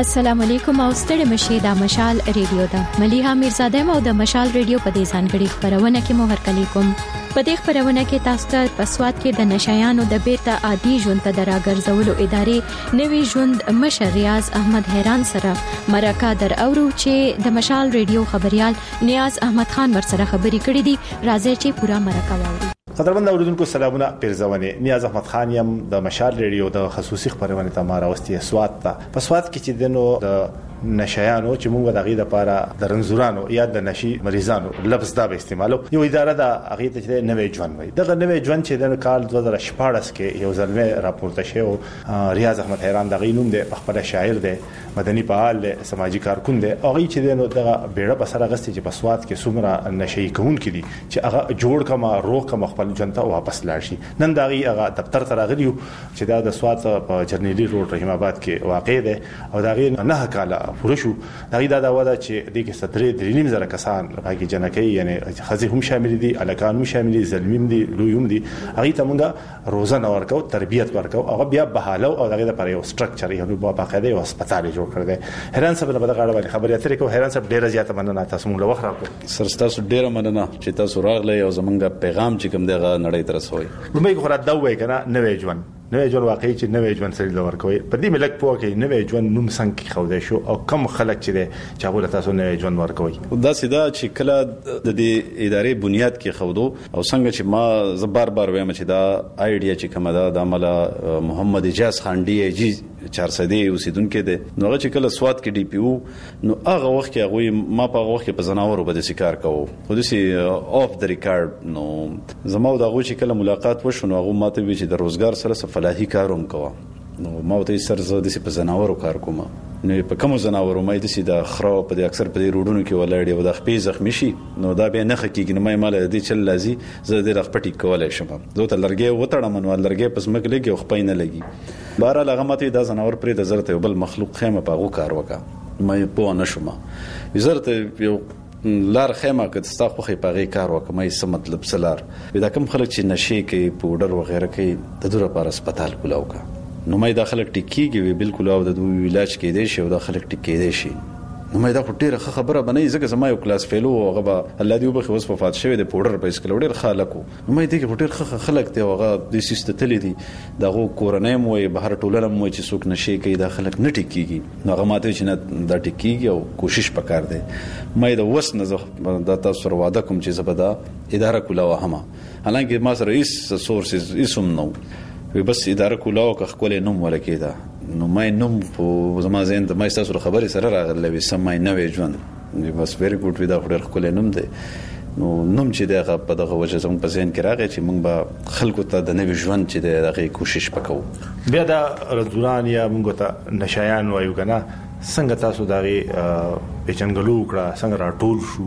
السلام علیکم او ستړي مشه د مشال ریډیو ده مليحه میرزاده مو د مشال ریډیو په دې ځانګړي خبرونه کې مو هرکلی کوم. په دې خبرونه کې تاسو ته په سواد کې د نشایانو د بیرته عادي ژوند ته دراګرځولو ادارې نوي ژوند مشر ریاض احمد حیران سره مرکه در اورو چې د مشال ریډیو خبريال نیاز احمد خان ورسره خبري کړې دي. راځي چې پورا مرکه واورو. قدرمن اوریدونکو سلامونه پیرزونه نیاز احمد خان یم د مشال ریډیو د خصوصي خبرونه ته ما راوستي سواد ته په سواد کې چې دنو د نشایانو چې موږ د غیده لپاره د رنزورانو یا د نشي مریضانو لفظ دا به استعمالو یو اداره د غیده چې نوې ژوند وي دغه نوې ژوند چې د کال 2014 کې یو ځلمه راپورته شو. ریاض احمد حیران د غینوم د خپل شاعر دی مدني فعال سماجی کارکون دی او چې دنو دغه بیړه په سره غستې چې په سواد کې څومره نشي کون کړي چې هغه جوړ کما روغ کما خپل ژوند ته واپس لاړ شي. نن دغه هغه دفتر ته راغلیو چې دا د سواد په جرنیلی روډ رحیم آباد کې واقع دی او دغه نه کاله پرشو دغه دا ودا چې د کې 3.5 زره کسان راګي جنکې یعنی خزي هم شامل دي الکان هم شامل دي زلمیم دي لویم دي هغه ته موږ روزانه ورکو تربيت ورکو هغه بیا بحاله او دغه لپاره یو سټرکچر یو باقاعده یو هسپتال جوړ کړی. حیران صاحب په دغه اړه خبرې اترې کوو. حیران صاحب ډیره زیاته مننه تاسو موږ له وخت راکړو. سر تاسو ډیره مننه چې تاسو راغلی او زمونږ پیغام چې کوم دغه نړۍ ته رسوي. لومړی خو را دا وای کنه نوې ژوند واقعي چې نوې ژوند سره لور کوي په دې ملک پوه کې نوې ژوند نوم څنګه خوده شو او کم خلک چې هغه تاسو نوې ژوند ورکوي. دا سیدا چې کله د دې ادارې بنیاد کې خودو او څنګه چې ما زبر بار وایم چې دا آیډیا چې کومه دا د عمله محمد اجاز خان ډي ای جی 400 اوسیدونکو دي نو هغه چې کله سواد کې ډي پی او نو هغه وخت کې هغه ما په هغه وخت کې په زناورو بده سکار کوو خو دسي اف د ریکارډ نو زمو دا غو چې کله ملاقات وشو نو هغه ماته وی چې د روزګار سره فلاحي کاروم کوه نو ما ته سر زه د په زناورو کار کوم نو په کوم زناورو مې د سي د خرو په د اکثر په روډونو کې ولاړ او د خپې زخمی شي نو دا به نه حقيقي نه مې مال دې چل لازي زه د رخپټي کولای شم زه ته لرګي وټړم نو لرګي پس مګ لګي او خپې نه لګي بهر لغمته د زناور پرې د زرت بل مخلوق خیمه په غو کار وکا مې په نه شوم وزارت یو لار خیمه که تاسو خو په غي کار وکمای څه مطلب سلار دا کوم خلک چې نشي کوي پودر وغیرہ کوي د دوره پر هسپتال کولاو کا نو مې داخله ټیکيږي بالکل او د علاج کې دی شي او داخله ټیکې دی شي نو مې دا ډیره خبره بنې زګه زما یو کلاس فیلو هغه الله دې وبخي وس وفات شوی د پودر په اسکل ډیر خلکو نو مې دې کې ډیر خلک ته هغه د سیستتلې دي دغه کورنۍ مو بهر ټولنه مو چې څوک نشي کوي د خلک نه ټیکيږي نو هغه ماته چې نه دا ټیکيږي او کوشش وکړ دې مې دا وس نه د تاسو وعده کوم چې زبدا اداره کوله وهمه حالانکه ما سره هیڅ سورسز هیڅ نو وي بس اداره کولاو که خپل نوم ولکېدا نو مې نوم په زما زین ته مې تاسو خبرې سره راغلې سمای نوې ژوند بس ویری ګډ وی دا خپل خپل نوم دی نو نوم چې دغه په دغه وجه زموږ په ذهن کې راغی چې موږ به خلکو ته د نوې ژوند چې دغه کوشش وکړو. بیا دا رضوان یا موږ ته نشایان وایو کنه څنګه تاسو دغه پیچنګلو کړه څنګه راټول شو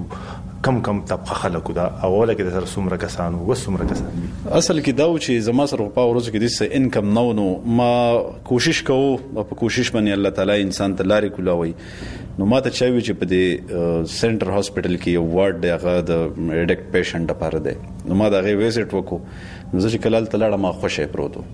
کم طبقه خلکو دا اوله کې د سر سمره کسانو وسمره کسان اصل کې دا و چې زما سره په ورځ کې د څه انکم نو ما کوشش کوو او په کوشش باندې الله تعالی انسان ته لارې کولاوي نو ما ته چاوي چې په دې سنټر هاسپټل کې یو وارډ دی هغه د ایډکټ پیشنټ لپاره دی نو ما دا غي ویزټ وکړو نو چې کله تلاړه ما خوشې پروتو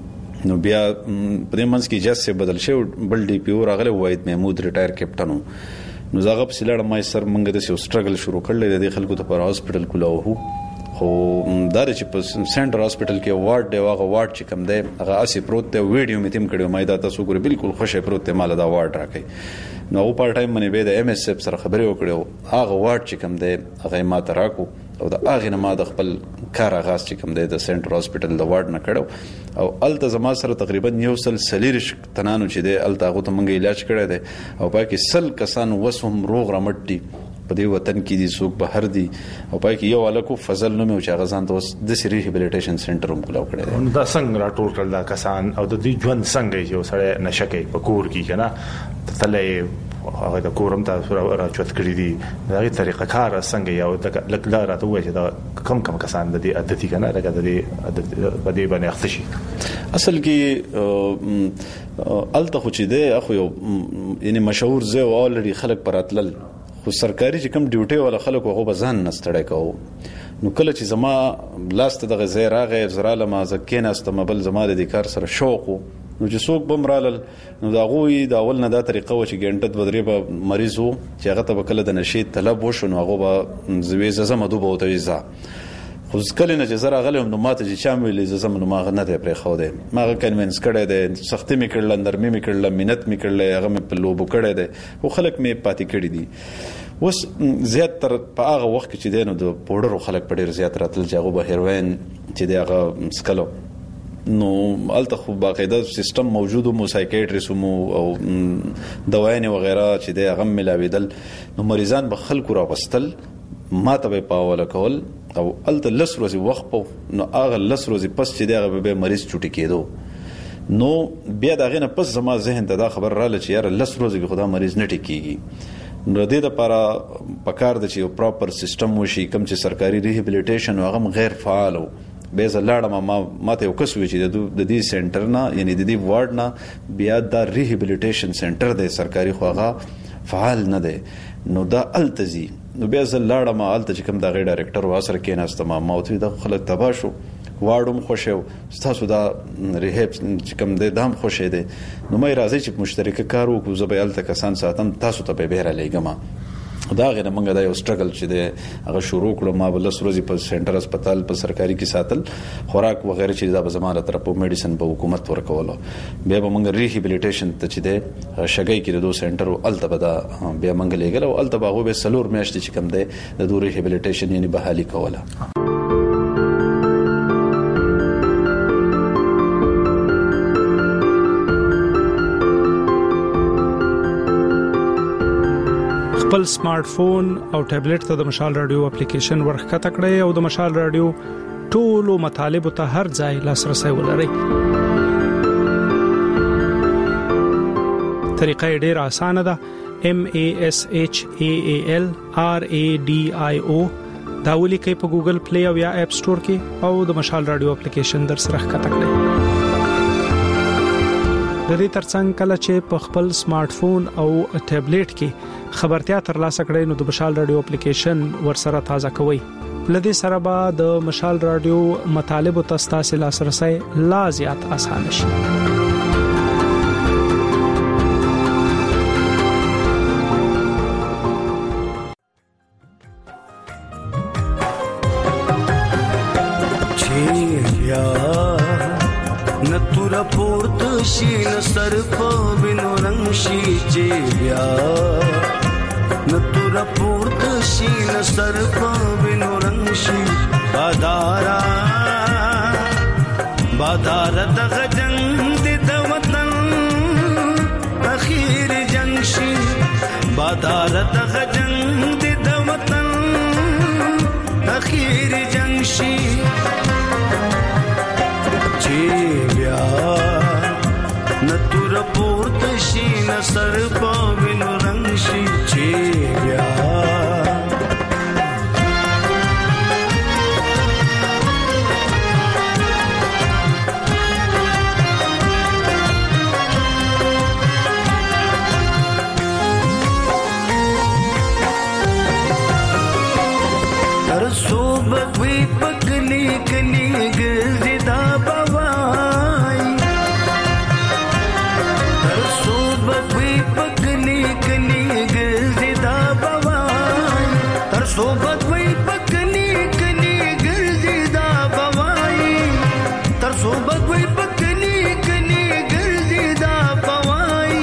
نو بیا په دې منځ کې اجازه بدل شو بل ډي پی او راغله وحید محمود ریټایر کیپټن نو زغه په سلاړه مې سر منګه د یو سټرګل شروع کړل د خلکو ته پر هاسپټل کولاو خو دا چې په سنټر هاسپټل کې وارډ دی واغه وارډ چې کم دی هغه اسی پروت دی ویډیو مې تم کړو مې دا تاسو ګور بالکل خوشې پروت دی مال دا وارډ راکې نو په ټایم باندې به د ام اس اف سره خبرې وکړو هغه وارډ چې کم دی هغه ما تراکو او د هغه نه ما د خپل کار آغاز چې کوم دی د سنټر هاسپټل د وارډ نه کړو او الته زما سره تقریبا یو سل سلیریش تنانو چې دی الته هغه ته منګه علاج کړی دی او پاکي سل کسان وسوم روغ رمټ دي په دې وطن کې دي څوک بهر دي او پاکي یو الکو فضل نوم او چې غزان ته د ریهابلیټیشن سنټر هم کولاو کړی دی دا څنګه راټول کړل دا کسان او د دې ژوند څنګه یو سره نشکې په کور کې کنه تلې هغه د کورم تاسو راچوت کړی دي دا غي طریقه کار څنګه یو لکه دا راته وایي چې دا کم کسان د دې عادتي کنه لکه د دې په دې باندې اخته شي اصل کې الته خو چې دی اخو یو یعنی مشهور زه او الریډي خلک پراتل خو سرکاري چې کوم ډیوټي ولا خلک هغه بزان نستړی کوو نو کله چې زما لاست د غزې راغې زراله ما ځکه ناستم بل زما د کار سره شوق نو چې څوک بمرال نو دا غوي دا اول نه دا طریقه و چې ګنټه بدري به مریض وو چې هغه ته کله د نشي طلب وشو نو هغه به زویزه زمدو به وتويزه خو ځکه نه چې زره غلم نو ماته چې چا مې لې زمنو ما نه دی پرې خو دی ما کنوینس کړی دی سختي مې کړل نرمي مې کړل منت مې کړل هغه مې په لوبو کړی دی خو خلک مې پاتې کړی دي اوس زیات تر په هغه وخت کې چې دی نو د پوډرو خلک په ډیر زیات راتل چې هغه به هیروین چې دی هغه سکلو نو الته خو باقاعده سیستم موجود مو سایکیټریست مو او دوايانې وغیرہ چې دی هغه ملاویدل نو مریضان به خلکو راوستل ما ته په پاوله کول او الته لس ورځې وخت په نو هغه لس ورځې پس چې دغه به مریض چټي کېدو نو بیا دغه نه پس زما ذهن ته دا خبر رااله چې یار لس ورځې کې خدا مریض نه ټیکيږي نو د دې لپاره پکار د چې پراپر سیستم وشي کوم چې سرکاري ریهابلیټیشن هغه غیر فعال وو به زلاړه ما ته وکس وی چې د دې سنټر نه یعنی د دې وارډ نه بیا د ریهابلیټیشن سنټر د سرکاري خوغه فعال نه دی نو دا التزي نو بیا زلاړه ما الته چې کوم د غیر ډایرکټر واسره کې نهسته ما موته د خلک تبا شو واړم خوشو تاسو دا ریهاب چې کوم د دام خوشې دي نو مې راځي چې مشترک کار وکړو زبېل ته کسان ساتم تاسو ته به بهره لګم دا غیر منګه دا یو سټرګل چې دی هغه شروع کړو ما بل سروزي په سنټر هسپتال په سرکاري کې ساتل خوراک وغیرہ چې دا به زمانه طرف په میډیسن په حکومت ورکولو بیا به منګه ریهابلیټیشن ته چې دی شګای کې د دو سنټر الته به دا بیا منګه لګل او الته به به سلور میاشتې چې کم دی د دو ریهابلیټیشن یعنی بحالي کوله خپل سمارټ فون او ټابلیټ ته د مشال رادیو اپلیکیشن ورخکته کړئ او د مشال رادیو ټولو مطالب ته هر ځای لاسرسي ولرئ. طریقه ډېره اسانه ده. MASHAALRADIO دا ولیکئ په ګوګل پلی او یا اپ سٹور کې او د مشال رادیو اپلیکیشن در سره ښکته کړئ. د دې ترڅنګ کله چې په خپل سمارټ فون او ټابلیټ کې خبرتیا ترلاسه کړئ نو د مشال رادیو اپلیکیشن ورسره تازه کوئ. لدې سره به د مشال رادیو مطالب او تاسو لاسرسي لا زیات اسانه شي. نتورا پورت شین سر په وینو رنگ شي چې بیا نتورا پورت شین سر په وینو رنگ شي بادار د جنگ د وطن اخیر جنگ شي بادار د جنگ د وطن اخیر جنگ شي نتور پورت شي نصر په وینو رنگ شي چې بیا هر صوبت وی پکلی کلی ګرځي دا صوبت وی پکنی کنی ګرځي دا بوای تر صوبت وی پکنی کنی ګرځي دا بوای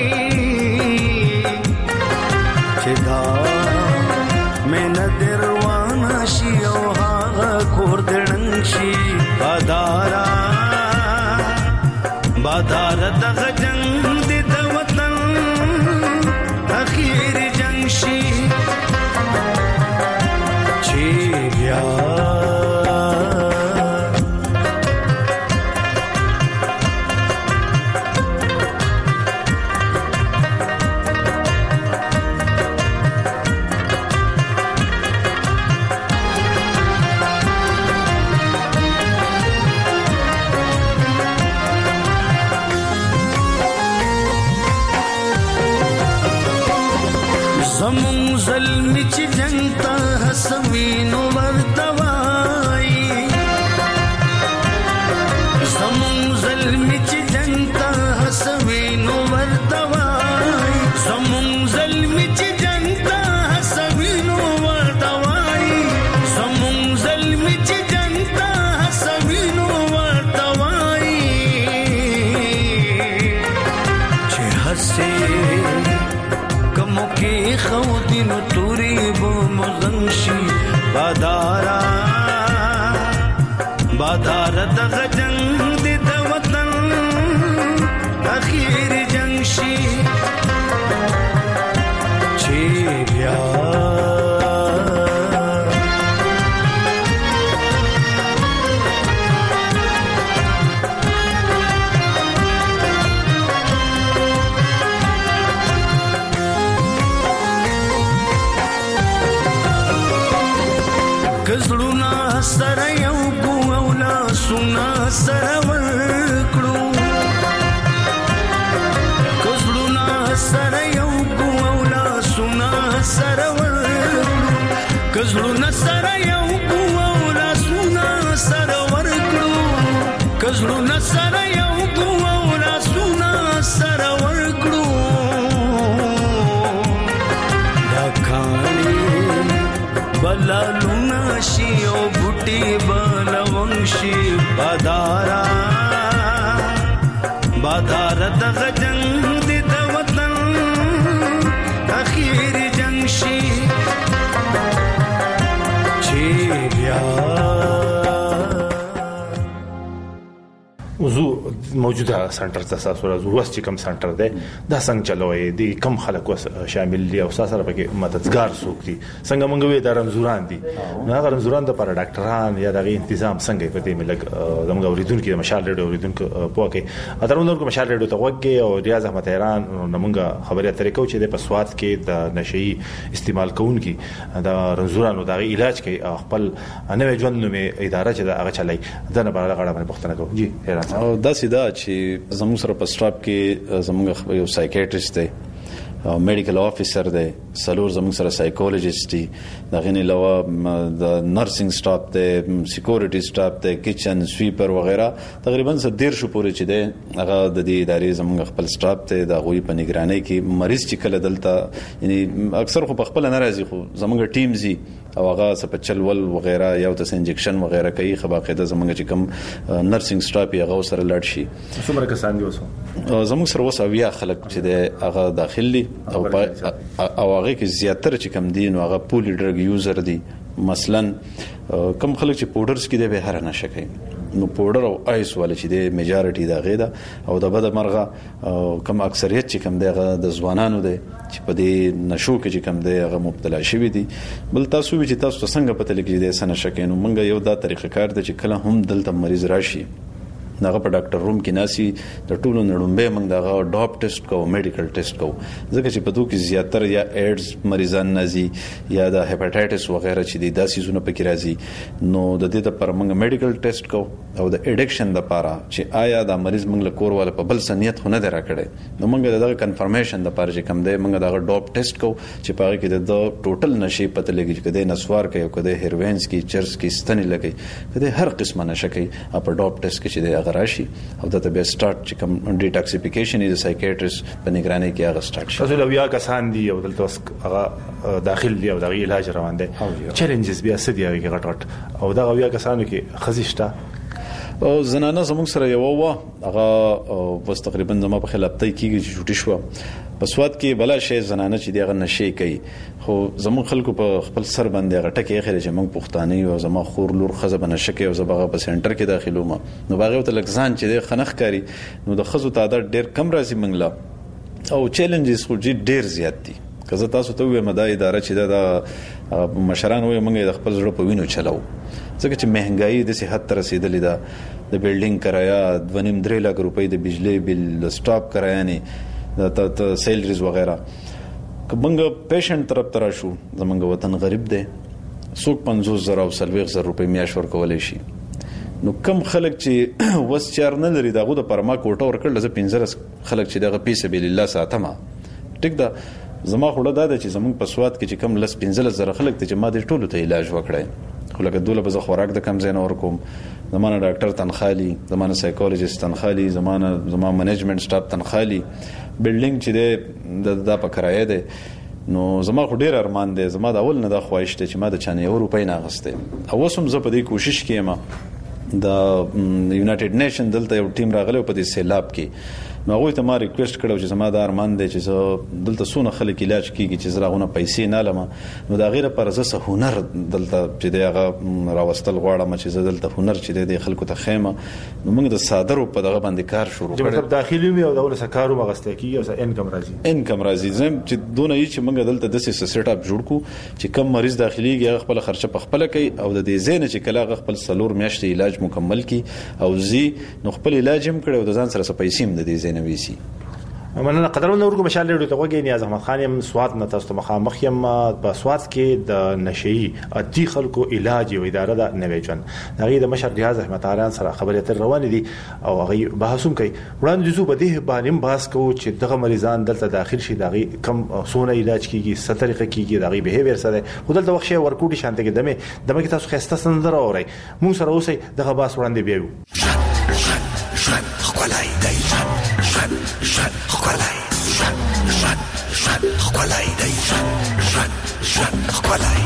چې دا مې نه دروانه شي او هغه کور دړن شي بادار دغه جنگ د وطن اخیر جنگ شي زمون ظلم چې جنتا حسوینو ورتوای زمون ظلم چې جنتا ستوري بمغنشي بادارا بادارا دغه جنگ دې د وطن اخیر جنگ شي چې بیا کزړونا سره یو ګوولا سونا سره ورکړو کزړونا سره یو ګوولا سونا سره ورکړو کزړونا سره یو ګوولا سونا سره ورکړو کزړونا سره یو ګوولا سونا سره ورکړو دا کانی بلالونا شي او بوټي بلونشي بادارا بادارا دغه جنگ دې د وطن اخیر جنگ شي چې بیا وزو موجوده سنټر تاسو راځو وس چې کوم سنټر دی دا څنګه چلوي دي کم خلک وس شامل دي او سره پکې مددگار څوک دي څنګه مونږ وې د رمزوران دي نو هغه رمزوران د پر ډاکټران یا دغه تنظیم څنګه په دې ملک زموږ اوریدونکو د مشال ریډیو اوریدونکو پوکې اترونکو مشال ریډیو ته وګي او ریاض احمد ایران نمونږ خبري طریقو چې د پسوات کې د نشئی استعمال کوونکی د رمزورانو دغه علاج کوي خپل نوې ژوند نومې اداره چې هغه چلای دنه بغاړه باندې پښتنه کوي جی ایران او دا سیدا چې زموږ سره په سټاپ کې زموږ یو سایکیاټریست دی میډیکل افیسر دی سلور زموږ سره سایکولوژیست دی دغه نه علاوه د نرسنګ سټاف دی سکیورټي سټاف دی کچن سویپر وغیرہ تقریبا 150 پورې چې دی هغه د دې ادارې زموږ خپل سټاف دی د غوي په نگرانۍ کې مریض چې کله دلته یعنی اکثر خو په خپل ناراضي خو زموږ ټیم زی او هغه سپچل ول وغیرہ یو تاسو انجکشن وغیرہ کوي خباقاعده زموږ چې کوم نرسنګ سټاف یې هغه سره لړ شي څومره کسان دي وسو زموږ سره وسو بیا خلک چې دی هغه داخلي او هغه کې زیاتره چې کم دي نو هغه پولی ډرګ یوزر دي مثلا کم خلک چې پاوډرز کې دی به هر نشه کوي نو پاوډر او آیس ول چې دی میجارټي دا غیدا او د بد مرغه کم اکثریت چې کم دی د ځوانانو دی چې په دې نشو کې چې کم دی هغه مبتلا شوی دي بل تاسو چې تاسو څنګه پته لګی دی سن شکینو مونږ یو دا طریقه کار دی چې کله هم دلته مریض راشي دغه په ډاکټر روم کې ناسي د ټولو نړمبه موږ دغه ډاپ ټیسټ کوو میډیکل ټیسټ کوو ځکه چې په دوه کې زیاتره یا ایډز مریضان نازي یا د هپاتایټس وغیرہ چې د داسې زونه پکې راځي نو د دې لپاره موږ میډیکل ټیسټ کوو او د اډکشن لپاره چې آیا دا مریض موږ له کور والا په بل سنیت خو نه دراکړي نو موږ دغه کنفرمیشن لپاره چې کوم دی موږ دغه ډاپ ټیسټ کوو چې په هغه کې د ټوټل نشي پته لګي چې کده نسوار کوي او کده هیروینز کې چرس کې ستنې لګي کده هر قسمه نشه کوي په ډاپ ټیسټ کې چې د راشي او د بیا سٹارټ چې کوم ډیټاکسیفیکیشن د سایکیاټریست په نگرانۍ کې هغه سٹارټ شي تاسو لویا کسان دي او دلته هغه داخل دي او د علاج روان دي چیلنجز بیا سدي هغه غټ او دا ویا کسانو کې خزيشته او زنانه زموږ سره یو هغه وس تقریبا زما په خلاف تای کیږي چې چټي شو په سواد کې بلا شی زنانه چې دغه نشي کوي خو زموږ خلکو په خپل سر باندې غټه کې اخر چې موږ پښتانه او زما خور لور خزه بنشکه او زبغه په سنټر کې داخلو ما نو باغ ته لکسان چې د خنخ کاری نو د خزو تعداد ډیر کم راځي منګلا او چیلنجز خو ډیر زیات دي کزه تاسو ته وې مدای اداره چې دا مشران وې موږ د خپل زړه په وینو چلاو ځکه چې مهنګای د صحت تر رسیدلې ده د بلډینګ کرایه 2.5 لک روپۍ د بجلی بل د سټاپ کرایه نه د سیلریز وغیرہ کبنګ پیشنټ طرف تر شو زمونږ وطن غریب دی څوک 50,000 او 40,000 روپۍ میاش ورکولای شي نو کم خلک چې وس چار نه لري دغه د پرما کوټه ورکړل ز 15 خلک چې دغه پیسه بل الله ساتمه ټیک دا زما خوړه دا چې زمونږ په سواد کې چې کم لس 15,000 خلک ته چې ما د ټولو ته علاج وکړای خو لکه دوله به خوراک د کم زین اور کوم زمانه ډاکټر تنخالي زمانه سایکولوژیست تنخالي زما منیجمنت سټاف تنخالي بلډینګ چې د په کرایه ده نو زما خو ډیر ارمان دی زما د اول نه د خواهش ته چې ما د چانه یو روپۍ نه غسته او وسم زه په دې کوشش کوم د یونایټډ نیشن دلته یو ټیم راغلی په دې سیلاب کې نو هغه ته ما ریکوست کړو چې زما د ارمان دی چې زه دلته سونه خلک علاج کیږي چې زراغونه پیسې نه لمه نو دا غیره پر زه هنر دلته چې دغه راوستل غواړم چې زه دلته هنر چې د خلکو ته خیمه نو موږ د صادرو په دغه باندې کار شروع کړو مطلب داخلي مې او دغه سکارو مغسته کیږي او انکم راځي زم چې دونه یې چې موږ دلته د سیټ اپ جوړ کو چې کم مریض داخليږي خپل خرچه په خپل کوي او د دې زین چې کله خپل سلور میاشتې علاج مکمل کی او زی نو خپل علاج هم کړو د ځان سره پیسې هم د دې زین ویسي مننه قدرمن ورکو مشال لري ته وګورئ نیاز احمد خان يم سواد نه تاسو مخامخ يم په سواد کې د نشئی ادي خلکو علاج او اداره د نویجن هغه د مشر ریاض احمد عاران سره خبرې تر روان دي او هغه بحثوم کوي وړاندې زو بده باندې باس کو چې دغه مریضان دلته داخل شي دغه کم سونه علاج کیږي ست طریقه کیږي دغه بیهیویر سره خودل د وخت ورکوټي شانته کې دمه کې تاسو خسته سندره اوري مو سره اوسئ دغه باس وړاندې بیو خلای دی شن خلای شن خلای دی شن خلای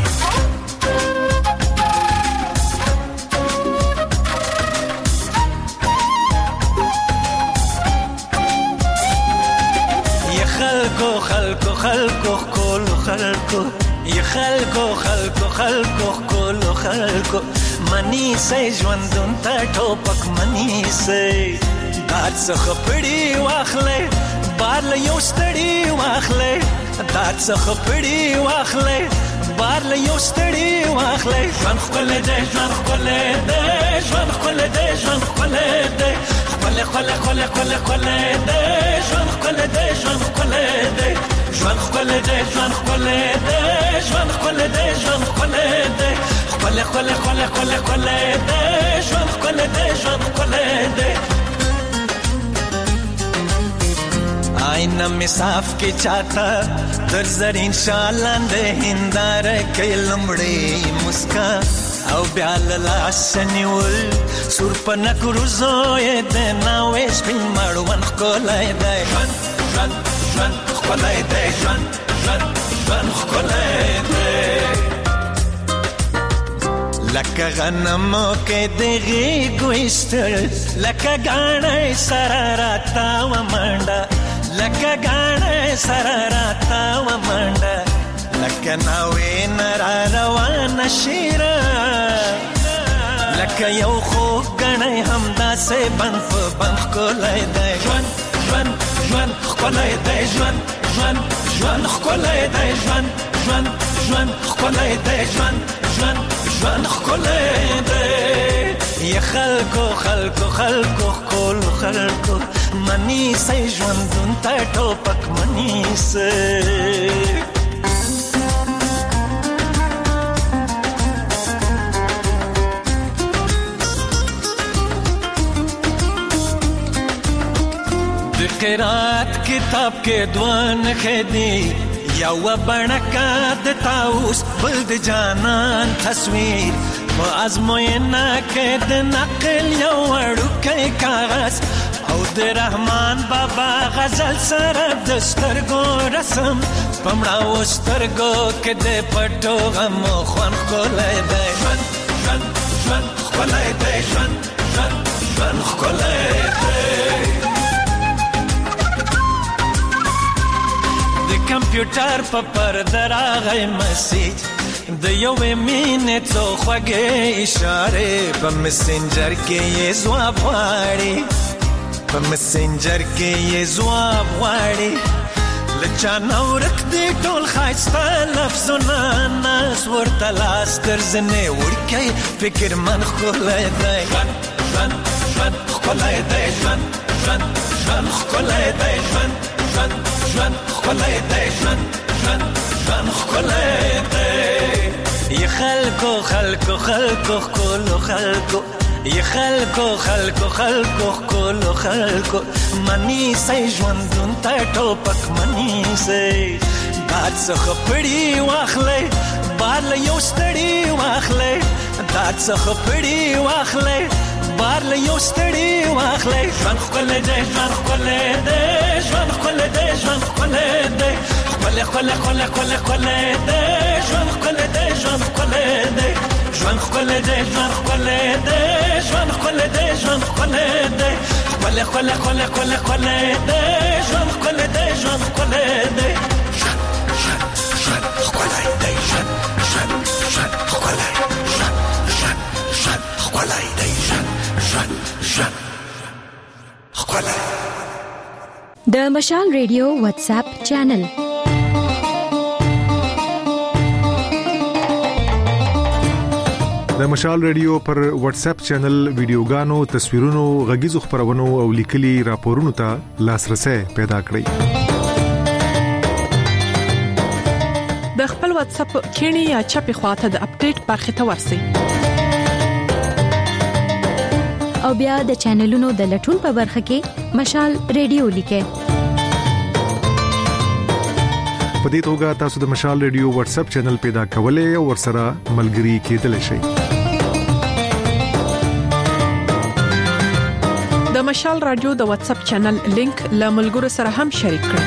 یا خلکو کول خلکو یا خلکو کول خلکو منی سي ژوندون ته ټوپک منی سي دار څخه پړی واخلې بار له یو ستړی واخلې دار څخه پړی واخلې بار له یو ستړی واخلې ژوند خپل دې ژوند خپل دې ژوند خپل دې ژوند خپل دې خپل دې ژوند خپل دې ژوند خپل دې ژوند خپل دې ژوند خپل دې ژوند خپل دې ژوند خپل دې خپل دې ژوند خپل دې ژوند خپل دې آئینه می صاف کی چاہتا در زرین شالان دے ہندار کے لمڑی مسکا او بیال لاسنیول سور پنک روزوی دے ناویش بین مروان خکولای دے جوان خکولای دے جوان خکولای دے لکه غنمو کې دغه ګوشتل لکه غاڼې سراراتا و منډه لکه غاڼې سراراتا و منډه لکه ناوې نار روان شیرا لکه یو خو غاڼې همدا سه بن کولای دی ژوند کولای دی ژوند کولای دی ژوند کولای دی ژوند کولای دی یا خلکو خلکو منی سي ژوندون ته ټوپک منی سي د قرات کتاب کې دوان خدي یو بڼکا د تاوس بل د جانان تصویر په ازموینه کې د نقل یو وړوکی کاغذ او د رحمان بابا غزل سره د سترګو رسم پمړاو سترګو کې د پټو غم خوان کولای دی ژوند کولای دی ژوند کولای دی کمپیوټر په پرده راغی مسیج د یوې مینې څو خوږې اشارې په مسنجر کې یې ځواب غواړي په مسنجر کې یې ځواب غواړي له چا نه ورک دي ټول ښایسته لفظونه ناز ورته لاس تر زنې وړکی فکر من ښکلی دی ژوند ښکلی دی ژوند ښکلی دی ژوند خلای دی ژوند خلای دی یا خلکو کولو خلکو یا خلکو کولو خلکو منی سي ژوندون ته ټوپک منی سي دار څخه پړی واخلې بار له یو ستړی واخلې دار څخه پړی واخلې بار له یو ستړی واخلې ژوند خپل دی ژوند خپل دی ژوند خپل دی ژوند خپل دی خپل دی ژوند خپل دی ژوند خپل دی ژوند خپل دی ژوند خپل دی ژوند خپل دی ژوند خپل دی خله خله خله خله خله ده ژوند خله ده ژوند خله ده ژوند خله ده ژوند خله ژوند خله ده ژوند خله. د مشال ریډیو واتس اپ چینل د مشال ریډیو پر واتس اپ چینل ویډیوګانو، تصویرونو، غږیزو خبرونو او لیکلي راپورونو ته لاسرسي پیدا کړئ. د خپل واتس اپ کینی یا چپی خواته د اپډیټ برخه ته ورسئ او بیا د چینلونو د لټون په برخه کې مشال ریډیو لیکئ. په دې توګه تاسو د مشال ریډیو واتس اپ چینل پیدا کولای او ورسره ملګري کېدلی شئ. د مشال رادیو د واتس اپ چینل لینک له ملګرو سره هم شریک کړئ.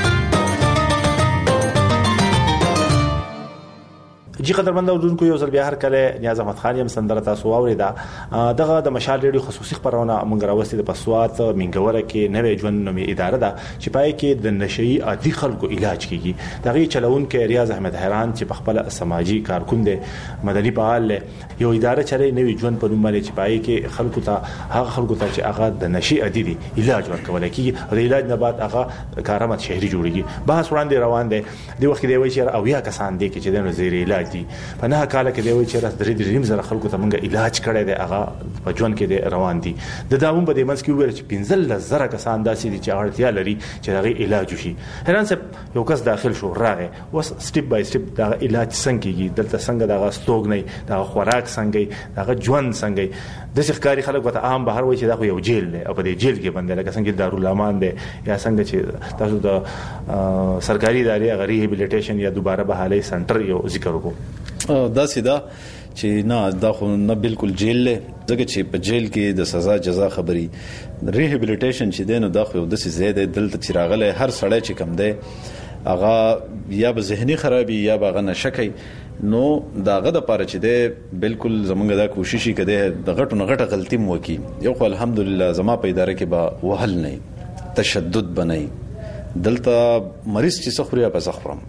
جی قدرمن اوردونکو یو ځل بیا هر کله نیاز احمد خان یم سندره تاسو اوریدا دغه د مشال ریډیو خصوصي خبرونه مونږ راوستي د پسوات منګوره کې نوې ژوند نومي اداره ده چې پای کې د نشئی عادي خلکو علاج کیږي. دغه چلون کې ریاض احمد حیران چې په خپل سماجی کارکوند مدني فعال یو اداره چلې نوې ژوند په نوم باندې چې پای کې خلکو ته هغه خلکو ته چې هغه د نشئی عادي دي علاج ورکول کیږي. د علاج نه بعد هغه کارآمد شهري جوړیږي. بحث وړاندې روان دی د وخت دی وایي چې او یا کسان دي چې د نظیر علاج دي په نه کال کې دی وایي چې راز درې زره خلکو ته موږ علاج کړی دی هغه په ژوند کې دی روان دي. د داوم په دې منځ کې ویل چې 15000 کسان داسې دي چې اړتیا لري چې هغه علاج وشي. حیران صاحب یو کس داخل شو راغی وس سټپ بای سټپ دا علاج څنګه کیږي دلته څنګه دا ستوګ نه دا خوراک څنګه دا ژوند څنګه د ښکاری خلک وته عام بهر وایي چې دا یو جیل دی او په دې جیل کې باندې لکه څنګه دارالامان دی یا څنګه چې تاسو د سرکاري ادارې غری ریهابلیټیشن یا دوباره بحالي سنټر یو ذکر وکړو. دا سیدا چې نه دا خو نه بالکل جیل له ځکه چې په جیل کې د سزا جزا خبري ریهابلیټیشن چې دینو دا خو د څه زیاده دلته چراغله هر سړی چې کم دی اغا یا به ذهني خرابي یا به غنه شکی نو داغه د پاره چې دی بالکل زمونږ دا کوشش کړي د غټو غټه غلطي مو کی یو خو الحمدلله زما په اداره کې به وهل نه تشدد بنئ دلته مریض چې سخریا په سخرم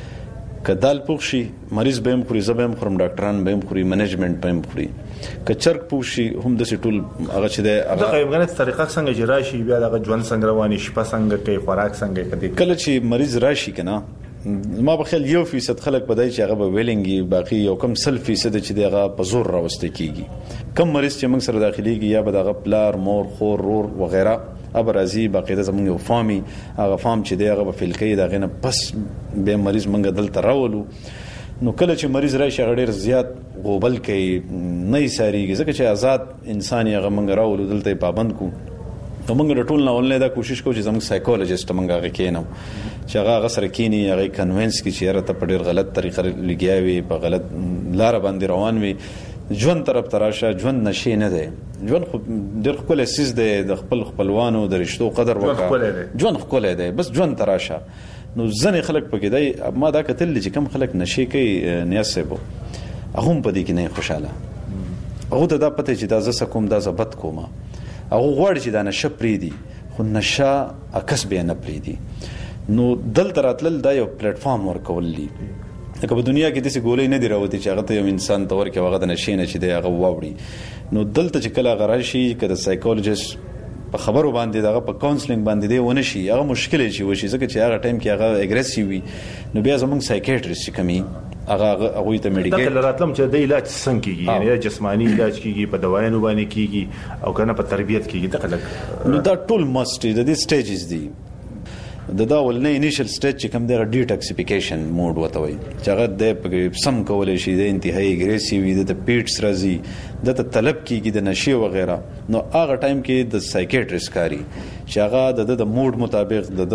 کدال پوښي مریض به هم خوري زبم خورم ډاکټران به هم خوري منیجمنت به هم خوري کچرک پوښي هم د سټول هغه چې د هغه غوښنه طریقه څنګه جراشي بیا د ژوند څنګه رواني شپه څنګه کوي خوراک څنګه کوي کله چې مریض راشي کنه ما په خیال 1% خلک پدای چې هغه به ویلنګي باقي یو کم 0% چې دغه په زور راوستي کیږي کم مریض چې موږ سره داخليږي یا به دغه پلار مور خور رور وغیرہ ابرازي باقاعده زموږ یو فامي هغه فام چې دغه په فلکې دغه نه پس به مریض موږ دلته راولو نو کله چې مریض راشي غډیر زیات غوبل کوي نه یې ساريږي ځکه چې آزاد انسان یې هغه موږ راولو دلته پابند کو نو موږ ټول نه ولنه دا کوشش کوو چې زموږ سایکولوژیست موږ هغه کینو چې هغه سره کینی هغه کنوینس کی چې راته په ډیر غلط طریقه لګیاوي په غلط لار باندې روان وي ژوند طرف تراشه ژوند نشي نه دی ژوند ډیر خپل اساس دی د خپل خپلوانو د رشتو قدر وکړه ژوند خپل دی بس ژوند تراشه نو ځنې خلک پکې دی ما دا کتل چې کم خلک نشي کوي نیاسبو هغه په دې کې نه خوشاله هغه ته دا پته چې دا زسه کوم دا زبط کومه هغه غوړ چې دا نشه پریدي خو نشه اکس به نه پریدي نو دل تراتل دا یو پلیټ فارم ورکوللی لکه په دنیا کې داسې ګولې نه دی راوتی چې هغه ته یو انسان تور کې هغه د نشي نه چې دی هغه واوړي نو دلته چې کله غراشي کده سایکولوژیست په خبرو باندې دغه په کاونسلینګ باندې دی ونشي هغه مشکل شي وشي ځکه چې هغه ټایم کې هغه اګریسیو وي نو بیا زمونږ سایکیاټریست کمی هغه ته میډیکل دغه راتلم چې د علاج څنګه کیږي یعنی جسمانی علاج کیږي په دوايانو باندې کیږي او کنه په تربيت کیږي دغه نو دا ټول ماست د دې سټیجز دي دا ولنه انیشل سټیج چې کوم د ډیټاکسیفیکیشن موډ وته وي چې هغه د سم کولای شي د انتهایی اګریسیو وي د پیټس راځي د طلب کیږي د نشي وغیرہ نو هغه ټایم کې د سایکیټریست کاری چې هغه د موډ مطابق د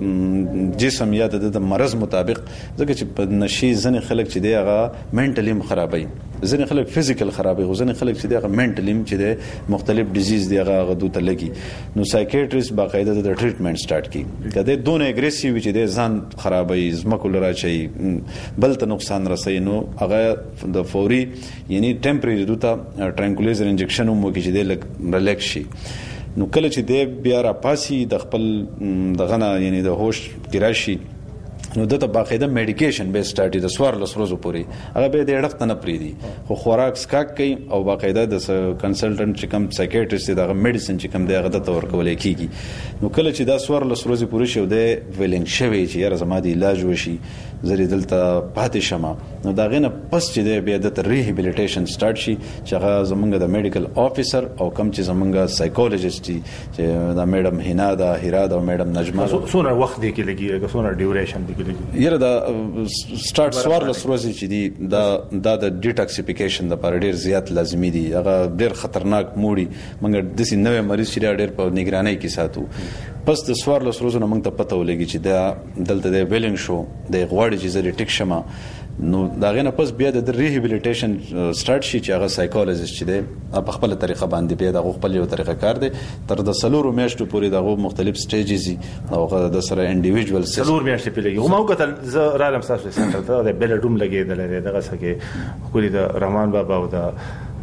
جسم یا د مرز مطابق ځکه چې په نشي ځنې خلک چې دی هغه منټلی خرابوي ځنې خلک فزیکل خرابوي ځنې خلک چې دی هغه منټلی چې دی مختلف ډیزیز دی هغه غدو ته لګي نو سایکیټریست باقاعده د ټریټمنټ سٹارټ کی کله دونه اګریسیو چې دی ځان خرابوي زمکو لراچي بل ته نقصان رسي نو هغه د فوري یعنی ټمپرری دوته ټرانکولیزر انجکشن مو کې چې دی ریلیکس شي نو کله چې د بیا را پاسي د خپل دغه یعنی د هوش ګراشي نو دته باقاعده میډیکیشن به سٹارټي د سوار لس ورځې پورې هغه به د اړخ نه پریدي خو خوراک سکاک کوي او باقاعده د کنسلټنټ چې کوم سایکیاټریست دغه میډیسن چې کوم دی هغه د تور کولای کیږي نو کله چې دا سوار لس ورځې پورې شو د ویلینګ شوی چې یاره زما د علاج وشي زری دلته پاتې شمه نو دا غنه پس چې د بیا د ریهابیلیټیشن سٹارټ شي چې هغه زمونږ د میډیکل افیسر او کوم چې زمونږ سایکولوژیست چې دا میډم هینا دا هیرا دا میډم نجما څونه وخت دی کې لګي څونه ډیوریشن دی یره دا سٹارټ سوار لس ورځې چې دی دا د ډیټاکسیفیکیشن د پر ډیر زیات لازمي دي هغه ډیر خطرناک موړي مګر د سین نوې مریض چې ډیر په نگرانۍ کې ساتو پس د سوار لس ورځې موږ ته پته ولګي چې دا دلته د ویلینګ شو د غواړي چې زری ټیک شمه نو دا غنه پس بیا د ریهابیلیټیشن سٹارټ شي چې هغه سایکولوژیست چې دی په خپل طریقه باندې بیا د خپل یو طریقه کار دی تر د سلور میاشتو پورې دغه مختلف سټیجز او د سره انډیویډوال سلور میاشتې په لګي ما وکړل ز رالم تاسو سنټر ته د بیلډوم لګیدل دی دغه سکه خوري د رحمان بابا او د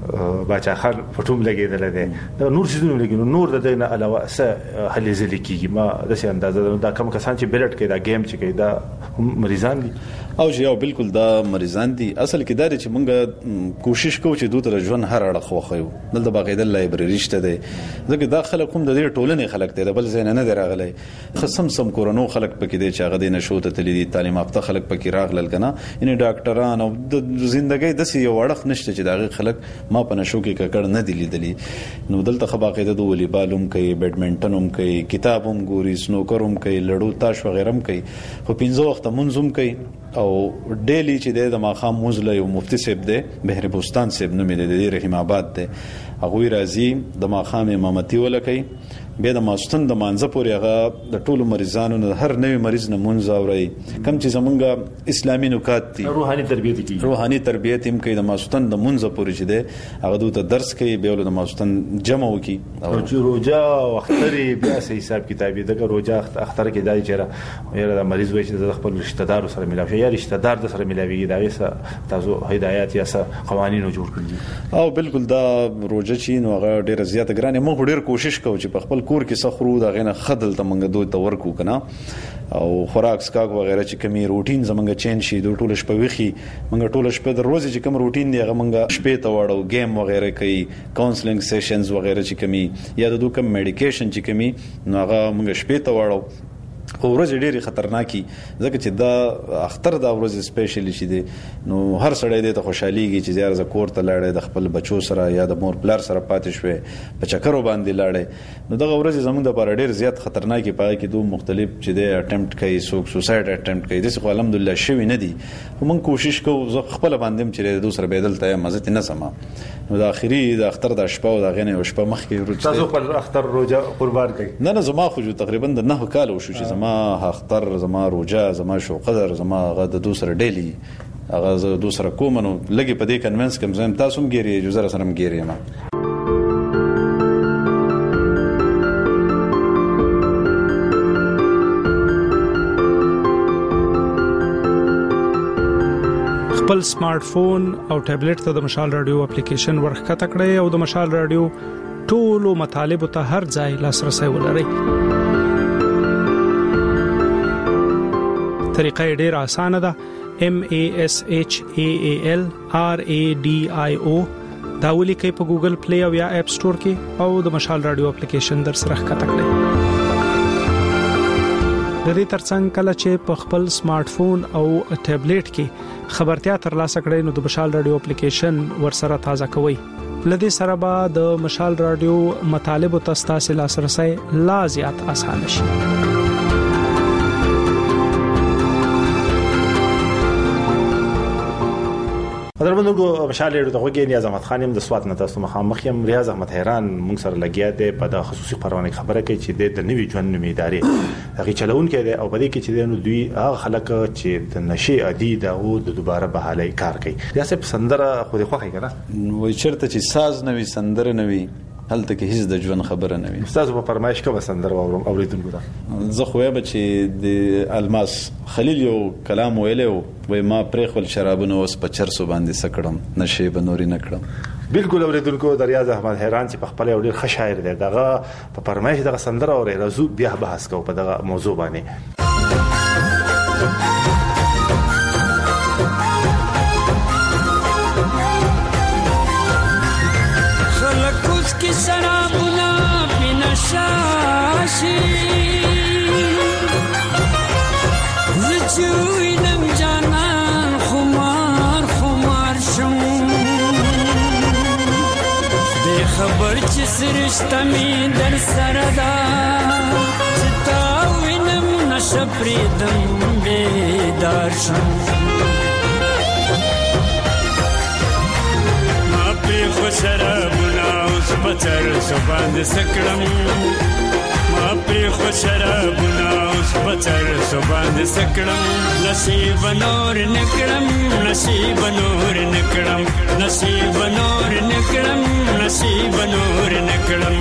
باچا خان پټوم لګیدل دي دا نور سيزونه لګینو نور د دینه علاوه څه هلي ځلې کیږي ما د څه اندازه دا کم کسان چې بیلټ کوي دا گیم چې کوي دا مریضان دي او یو بالکل دا مریضان دي اصل کې دا چې موږ کوشش کوو چې دوی تر ژوند هر اړه خوخیو دلته باقاعده لایبرری شته دي ځکه دا خلک هم د دې ټولنې خلک دي بل ځای نه راغلي خصم سم کورونو خلک پکې دي چې هغه د نشو ته تللی دي تعلیم یافته خلک پکې راغلل کنه ان ډاکټران او د ژوندۍ د سی یو وړخ نشته چې دا خلک ما په نشو کې ککړ نه دي لیدلي نو دلته خباقاعده د والیبال هم کوي بیډمنټن هم کوي کتاب هم ګوري سنوکر هم کوي لړو تاش وغیرہ هم کوي خو 15 وخت منظم کوي او ډیلی چې د ماخام موزله یو مفتی صاحب دی بهر بوستان صاحب نوم دی رحیم آباد دی هغه راځي د ماخام امامتي ولکې بیا د ماستون د مانزه پورې هغه د ټولو مریضانو هر نوې مریض نه مونږ اوري کم چې زمونږ اسلامي نکات دي روحاني تربیت کی روحاني تربیت هم کوي د ماستون د مونږ پورې چې دی هغه دوی ته درس کوي بیا د ماستون جمع وکي او چې روجا او اختري بیا سه حساب کتابي دغه روجا اختر کې دای چیرې یره د مریض وایي چې د خپل رشتہ دار سره ملاوي یا رشتہ دار د سره ملاوي دا وسه تاسو هدايات یا څه قوانين جوړ کړی او بالکل دا روجا چې نو هغه ډیره زیاته ګرانه موږ ډیر کوشش کوو چې په خپل کور کې سخرو دا غنه خدل ته منګه دوی ته ورکو کنه او خوراک سکاک وغیرہ چې کمی روټین زمونږ چین شي د ټوله شپه ویخي منګه ټوله شپه د ورځې چې کم روټین دی هغه منګه شپې ته واړو گیم وغیرہ کوي کاونسلینګ سیشنز وغیرہ چې کمی یا د دوی کم میډیکیشن چې کمی نو هغه منګه شپې ته واړو او ورځ ډېری خطرناکي ځکه چې دا اختر دا ورځ سپیشلی شي دي نو هر سړی دې ته خوشحاليږي چې زیار زکور ته لاړې د خپل بچو سره یا د مور پلار سره پاتې شوې په چکرو باندې لاړې نو دغه ورځ زموږ د لپاره ډېر زیات خطرناکي پای کې دوه مختلف چې د اټمپټ کوي سوسایډ اټمپټ کوي د څه الحمدلله شوی نه دي موږ کوشش کوو زه خپل باندې چې د دوسر بدل ته مزه نه سما نو د اخري د اختر د شپه او د غنه او شپه مخ کې ورته تاسو خپل اختر روزه قربان کړئ نه زما خو تقریبا د 9 کال شو چې زما اختر زما روزه زما شو قدر زما غد دوسر ډیلی هغه زه دوسر کوم نو لګي په دې کنوینس کوم زم تاسو هم ګيري جو زره سره هم ګيري ما خپل سمارټ فون او ټابلیټ ته د مشال رادیو اپلیکیشن ورخته کړئ او د مشال رادیو ټولو مطالب ته هر ځای لاسرسي ولرئ. طریقه ډیره اسانه ده. MASHAAL RADIO دا ولیکئ په ګوګل پلی او یا اپ سٹور کې او د مشال رادیو اپلیکیشن در سره ښکته کړئ. د دې ترڅنګ کله چې په خپل سمارټ فون او ټابلیټ کې خبرتیا ترلاسه کړئ نو د مشال رادیو اپلیکیشن ورسره تازه کوئ. لدې سره به د مشال رادیو مطالب او تاسو لاسرسي لا زیات اسانه شي. دربندونکو مشال رادیو ته وګورئ. نیاز احمد خان هم د سوات نه تاسو مخامخ یم. ریاض احمد حیران مونږ سره لګیا دی په د خصوصي خبرونه خبره کوي چې د نوي ژوند نومي ادارې هغه چلون کې دی او په دې کې چې نو دوی هغه خلک چې د نشي عادي دا او د دوباره بحالي کار کوي. یا څه سندره خو دې خوخه کنه وای چرته چې ساز نوي سندره نوي هلته کې هیڅ د ژوند خبره نه وي. استاد په فرمایش کوم سندره اورم اوریدونکو ته زه خو به چې د الماس خلیل یو کلام ویلو وای ما پرې خپل شرابونه اوس په چرسو باندې سکړم نشي بنوري نکړم بالکل اوریدونکو د ریاض احمد حیران چې په خپل ډېر ښه شاعر دی دغه په فرمایش دغه سندره اوري راځو بیا بحث کوو په دغه موضوع باندې. की शराबुना बिना शाशी जुइनम जाना खुमार खुमार शम बेखबर जिस रिश्ता में दर सरदा चिताविनम नशप्रीदम बेदार शम خو شرابونه اوس بچر سو باندې سکړم ما پری خو شرابونه اوس بچر سو باندې سکړم نصیب نور نکړم نصیب نور نکړم نصیب نور نکړم نصیب نور نکړم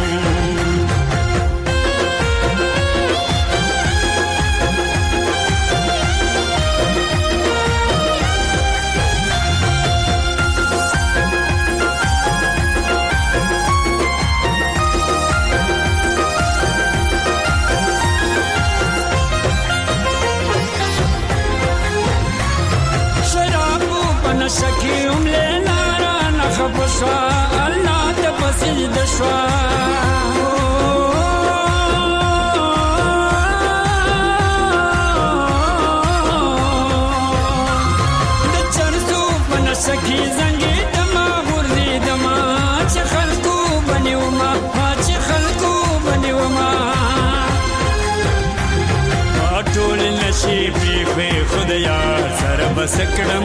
شکیم لنارا نخبشوا اللہ تپسید شوا دچرسو پن سکی زنگی دما غردی دما چه خلقو بنی وما چه خلقو بنی وما ټول نصیبی خوی خدایا سر بسکړم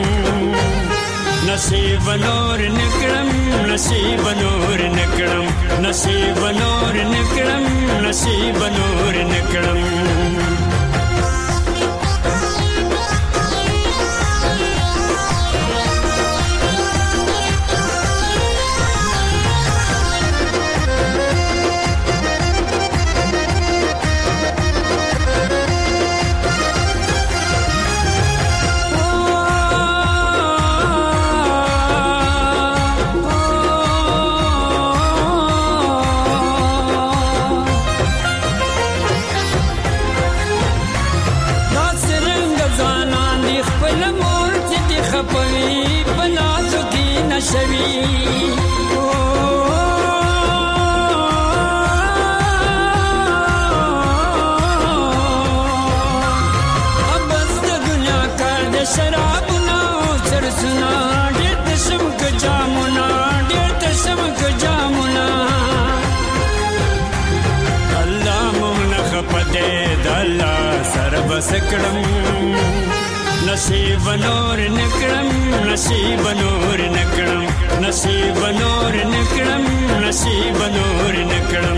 نصیب نور نکړم نصیب نور نکړم نصیب نور نکړم نصیب نور نکړم سکړم نصیب نور نکړم نصیب نور نکړم نصیب نور نکړم نصیب نور نکړم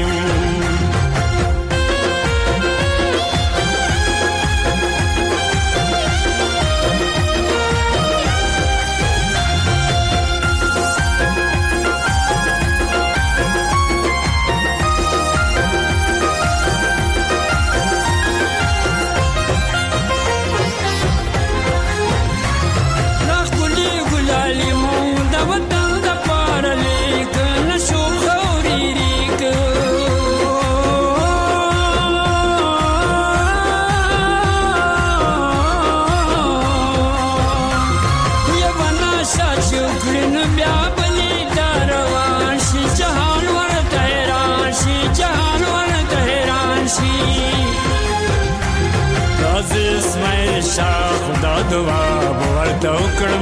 دعا ورته وکړم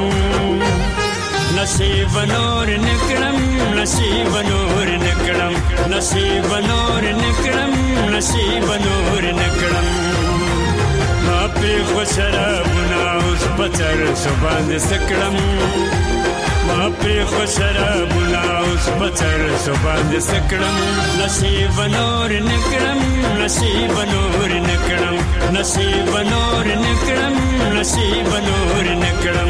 نصیب نور نکړم نصیب نور نکړم نصیب نور نکړم نصیب نور نکړم ما په خوشرابونه اوس پچر سو باندې سکړم ما په خوشرابونه اوس پچر سو باندې سکړم نصیب نور نکړم نصیب نور نکړم نصیب نور نکړم نصیب نور نکړم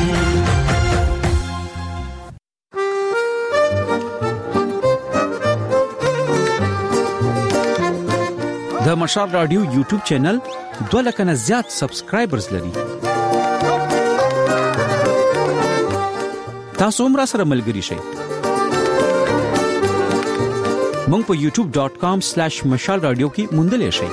د مشال رادیو یوټیوب چینل 2 لک نه زیات سبسکرایبرز لري. تاسو هم را سره ملګري شئ. مونږ په youtube.com/مشال رادیو کې موندلې شئ.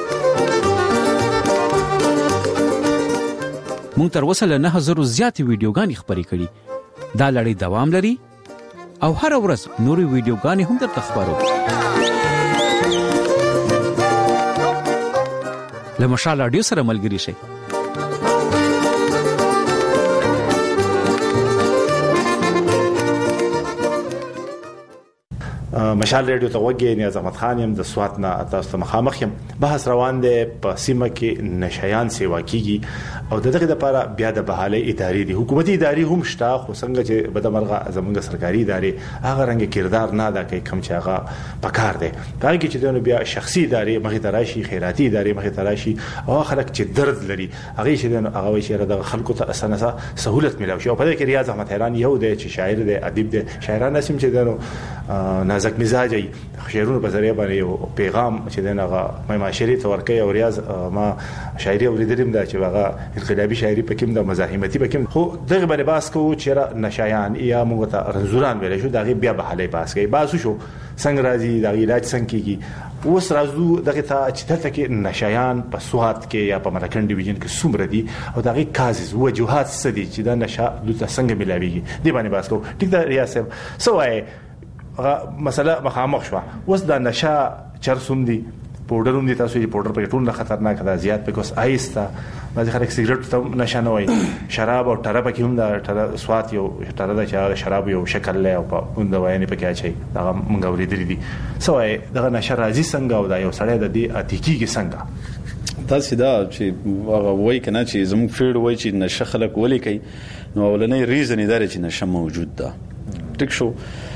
مونږ تر اوسه له 9000 زیاتې ویډیوګانې خپرې کړې. دا لړۍ دوام لري او هر ورځ نورې ویډیوګانې هم درته خبرو. له مشال رادیو سره ملګري شئ. مشال ریډیو ته وګورئ. نیاز احمد خان يم د سوات نه تاسو ته مخامخ يم. بحث روان دی په سیمه کې نشایان سیوا کیږي او دغه لپاره بیا د بحالي ادارې دي. حکومتي ادارې هم شته خو څنګه چې بدمرغه زمونږ سرکاري ادارې هغه رنګ کردار نه ادا کوي کوم چې هغه پکار دی. هغه کې چې دونه بیا شخصي ادارې مخې ته راشي، خیراتي ادارې مخې ته راشي او خلک چې درد لري هغه چې دونه هغه وایي چې د خلکو ته اسانه سہولت ملوي شي. او په دې کې ریاض احمد حیران یو دی چې شاعر دی، ادیب دی. شاعران نسیم چې دونه نازک مزاج ای شعرونو په ذریعہ باندې یو پیغام چې دغه معاشري تورکي او ریاض ما شاعري اوریدلم دا چې هغه انقلابي شاعري پکې د مزاحمتي پکې خو دغه باندې باس کو چې نشایان یا موږ ته رنزوران ویل شو دغه بیا به حالې باس کوي باسو شو څنګه راځي د علاج څنګه کیږي. اوس راځو دغه ته چې دلته کې نشایان په سوات کې یا په ملکن ډیویژن کې څومره دي او دغه کازز وجوهات څه دي چې دا نشه د څنګه ملاويږي دی باندې باس کو. ټیک دا ریاض صاحب سوای مسله مخامخ شو. اوس دا نشه چرسوم دي، پودر هم دي. تاسو چې پودر په ټول خطرناک ده زیات پکوس آیستا بعض خلک سیګریټ ته نشه نه وای. شراب او ټره پکې هم دا ټره سوات یو ټره د شراب یو شکل له او په اون د وایي پکې اچي دا مونږ ورېدلې دي. سوای دغه نشه راځي څنګه او دا یو سړی د دې اتیکی کې څنګه تاسو دا چې هغه وای کنه چې زموږ فیډ وای چې نشه خلک ولې کوي نو ولنې ریزن ادارې چې نشه موجود ده. ټیک شو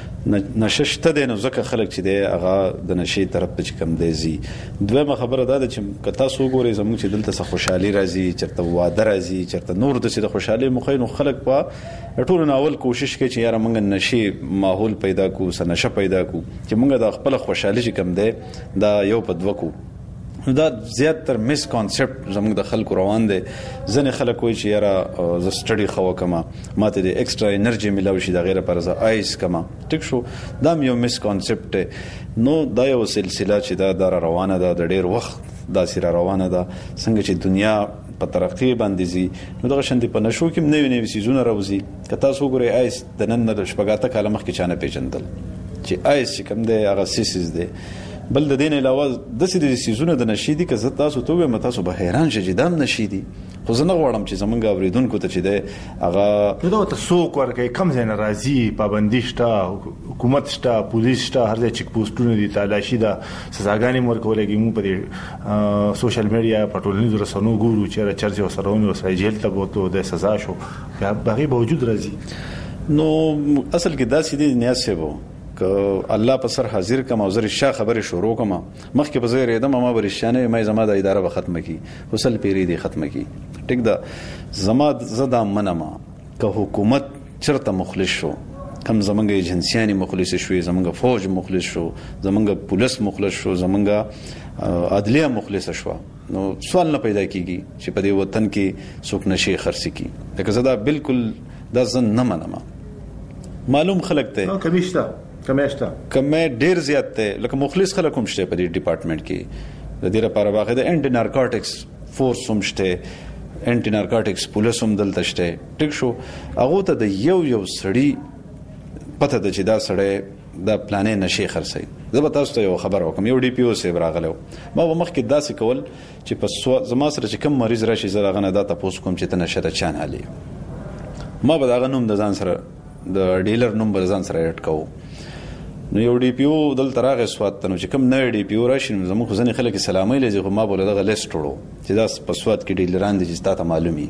نشه شته دي نو ځکه خلک چې دی هغه د نشي طرف ته کم دی زی. دویمه خبره ده چې کتا سو ګوري زموږ چې دلته څه خوشحالي راځي چرته واده راځي چرته نور د څه خوشحالي مخینو خلک په ټول ناول کوشش کوي چې یاره موږ نشي ماحول پیدا کو سنشه پیدا کو چې موږ د خپل خوشحالي چې کم دی دا یو په دوکو. دا زیات تر میس کانسپټ زموږ د خلکو روان دي. ځنې خلک وایي چې یاره ز سټډي خو کما ماته د ایکسترا انرژي ملو شي د غیره پر ز آیس کما. ټیک شو دا یو میس کانسپټ نو دا یو سلسله چې دا روانه ده د ډیر وخت دا سره روانه ده. څنګه چې دنیا په ترقی باندې زی نو دغه شندې په نشو کې نوې سيزونه راوځي. کته سو ګوري آیس د نن د شپږاته کاله مخ کې چانه پیژندل چې آیس کوم دی هغه سیسز دی. بل د دین علاوه د سې سيزونه د نشیدي که زه تاسو ته وایم تاسو به حیران شئ چې دام نشیدي. خو زه نه غواړم چې زمونږ اوریدونکو ته چې دی هغه نو ته څوک ورکه کم ځای نه راځي پابندي شته حکومت شته پولیس شته هر ځای چک پوسټونه دي تلاشي ده سزاګانې ورکولېږي. مو په سوشل میډیا په ټولنیزو رسنیو ګورو چې چرچ وسرهونه وسره جیل ته بوته د سزا شو هغه باوجود راځي. نو اصل کې دا سیدی نیاز سبو الله په سر حاضر کما او زری شاه خبره شروع کما مخکې په زیر ادم ما برشانه مې زما د اداره به ختمه کی وصل پیری دی ختمه کی. ټیک دا زما زدا منما که حکومت چرته مخلص شو کم زمونږ ایجنسیانی مخلص شو زمونږ فوج مخلص شو زمونږ پولیس مخلص شو زمونږ عدلیه مخلص شو نو سوال نه پیدا کیږي چې په دې وطن کې څوک نشي خرڅ کی. لکه زدا بالکل دا ځن نه منما. معلوم خلک ته کمیشته کمه ډیر زیات ته لکه مخلص خلک هم شته په دې ډپارټمنټ کې د دې لپاره واخده انټي نارکوټکس فورس هم شته انټي نارکوټکس پولیس هم دلته شته. ټیک شو هغه ته د یو سړی پته د چې دا سړی دا پلانې نشي خرڅي. زه به تاسو ته یو خبر وکم. یو ډي پی او سیب راغلو ما مخکې داسې کول چې په زما سره چې کوم مریض راشي زه غنه دا تاسو کوم چې تنه شته چان علي ما به دا غنوم د ځان سره د ډیلر نوم به ځان سره اډ کوو. نو یو ډي پی او دل تراغه سواد ته نو چې کوم نه ډي پی او راشي زموږ خو ځنې خلک سلامي لږه خو ما بوله دغه لیست وړو چې دا په سواد کې ډیلران دي چې تاسو معلومي.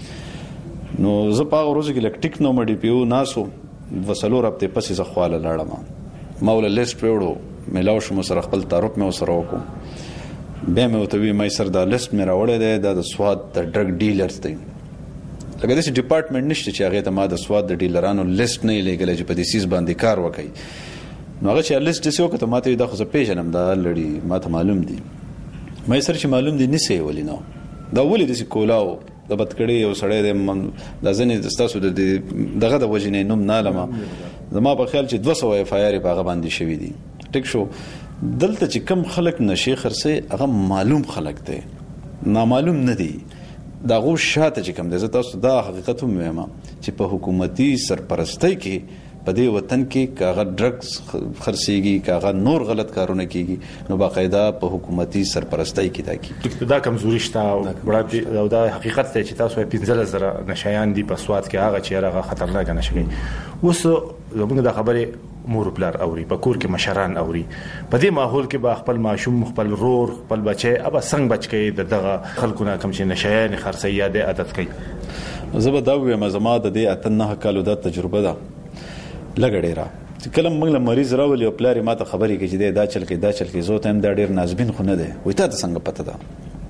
نو زه په ورځ کې لکټیک نو مډي پی او ناسو وسلو رابطه پسې زخواله لاړم ما ول لیست وړو ملاو شو سره خپل تعارف مې وسره وکم به مې وته وی مې سر دا لیست مې راوړې ده د سواد د ډرګ ډیلرز دی. لکه داسې ډپارټمنټ نشته چې هغه ته ما د سواد د ډیلرانو لیست نه لګل چې په دې سیس باندې کار وکړي. نو هغه چې لیست څه وکړه ماته دا خو زه پیژنم دا لړی ماته معلوم دي مې سره چې معلوم دي نسې ولینو دا ولې د کولاو د بدکړې یو سړی د ځنې تاسو دغه د وجنې نوم نه لمه زما په خیال چې 200 اف آی آر په هغه باندې شوې دي. ټیک شو دلته چې کم خلک نشي خرڅي هغه معلوم خلک دي، نامعلوم نه دي. دا غو شاته چې کم دي. زه تاسو دا حقیقت هم وایم چې په حکومتي سرپرستی کې په دې وطن کې کاغه ډرګز خرڅيږي، کاغه نور غلط کارونه کیږي، نو باقاعده په حکومتي سرپرستی کې دا کی دا کمزوري شته او دا حقیقت دی چې تاسو 15,000 نشایان دي په سواد کې هغه چې هغه خطرناک نشي. اوس زموږ د خبره مور پلار اوري، په کور کې مشران اوري، په دې ماحول کې با خپل ماشوم، خپل رور، خپل بچي ابا څنګه بچ کې دغه خلکونه کم چې نشایان خرڅي یاد عادت کوي. زه به دا وایم زما د دې 8 کالو د تجربه ده لګړې را چې کله موږ له مریض راولي او پلار ما ته خبرې کوي چې دا چل کې زه ته هم دا ډیر نازبین خو نه دی، وای ته څنګه پته ده.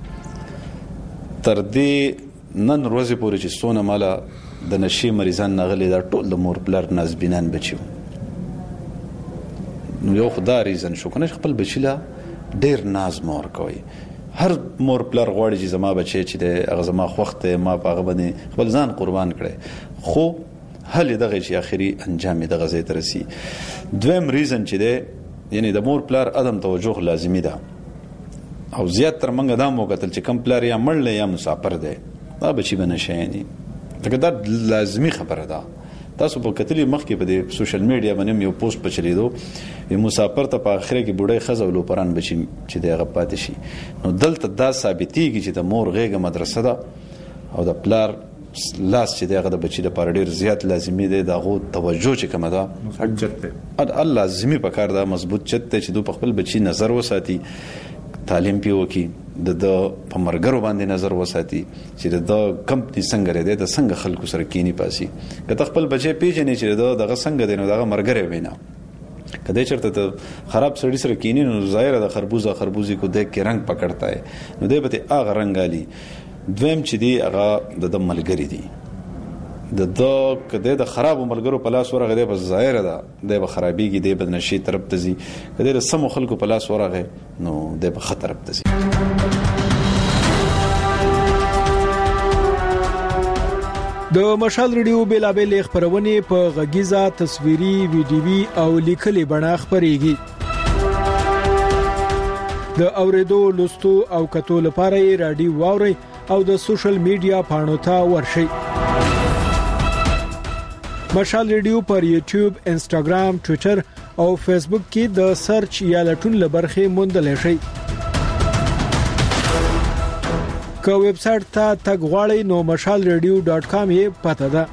تر دې نن ورځې پورې چې سونه مالا د نشي مریضان نغلي دا ټول د مور پلار نازبینان بچو. نو یو خدای ریزن شو کنه خپل بچی لا ډیر ناز مور کوي. هر مور پلار غواړي چې زما بچی چې د هغه زما خوخت ما په هغه باندې خپل ځان قربان کړي، خو هل دغه چې اخري انجام دغه ځای ترسي. دویم ریزن چې ده یعنی د مور پلار ادم توجه لازمی ده، او زیات تر منګه دا مو قتل چې کم پلار یا مړ یا مسافر ده دا بچی بنشيني، دا لازمی خبره ده. تاسو په کتلې مخکې په دې سوشل میډیا باندې یو پوسټ پچلیدو، یو مسافر ته په اخره کې بډای خزه ولوپران بچی چې دغه پاتې شي. نو دلته دا ثابتېږي چې د مور غېږه مدرسه ده او د پلار لاس چې دغه د بچی لپاره ډیر زیات لازمي دی. دا غو توجه چې کومه ده حجت ده، الله لازمي پکار ده، مضبوط چت چې دو په خپل بچی نظر وساتي، تعلیم پیو کی د په مرګرو باندې نظر وساتي چې د کمپنی څنګه لري د څنګه خلکو سره کینی پاسي. که خپل بچي پیژنې چې دغه څنګه دینو دغه مرګره وینا کله چرته ته خراب سړی سره کینی نو ظاهر د خربوزي کو دیکھ کې رنگ پکړتا ہے، نو دې به هغه رنگالي. دویم چې دی هغه د ملګری دی، د کده د خراب ملګرو په لاس ورغه دی په ظاهر ده د به خرابېږي، دی به نشي طرف ته ځي. کده د سم خلکو په لاس ورغه نو د به خطر ته ځي. د مشال ریډیو بیلابل خبرونه په غږیزه، تصویري، ویډیوي او لیکلي بڼه خبريږي. د اوریدو، لوستو او کتو لپاره رادیو واوري او د سوشل میډیا پاڼو ته ورشئ. مشال ریډیو پر یوټیوب، انسټاګرام، ټوئیټر او فیسبوک کې د سرچ یا لټون لبرخه موندل شي. که ویب سټ ته تګ غواړئ نو mashalradio.com یې پته ده.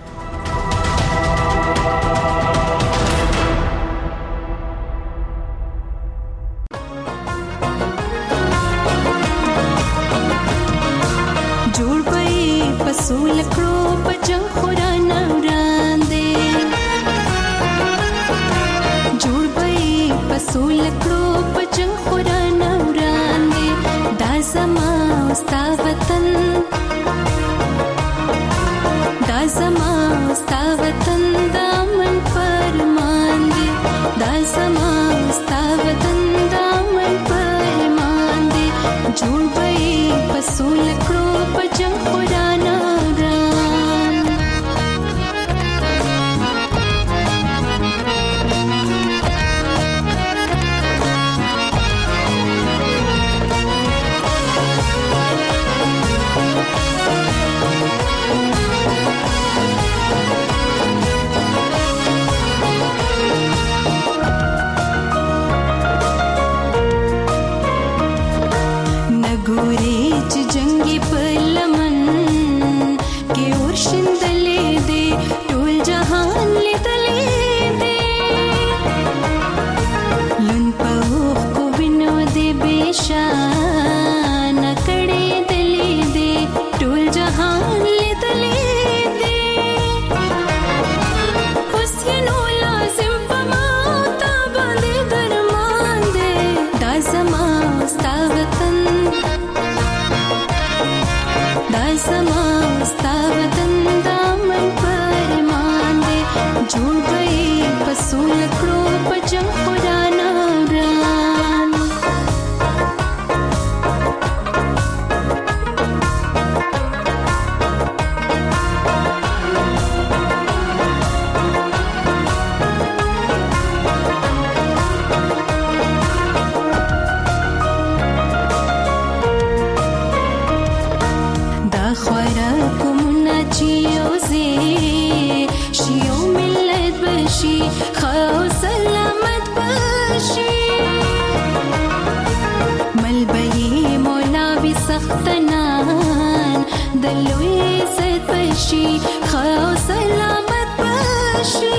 بشي خو سلامت بشي ملبي مولا بسختنان دلوي سد بشي خو سلامت بشي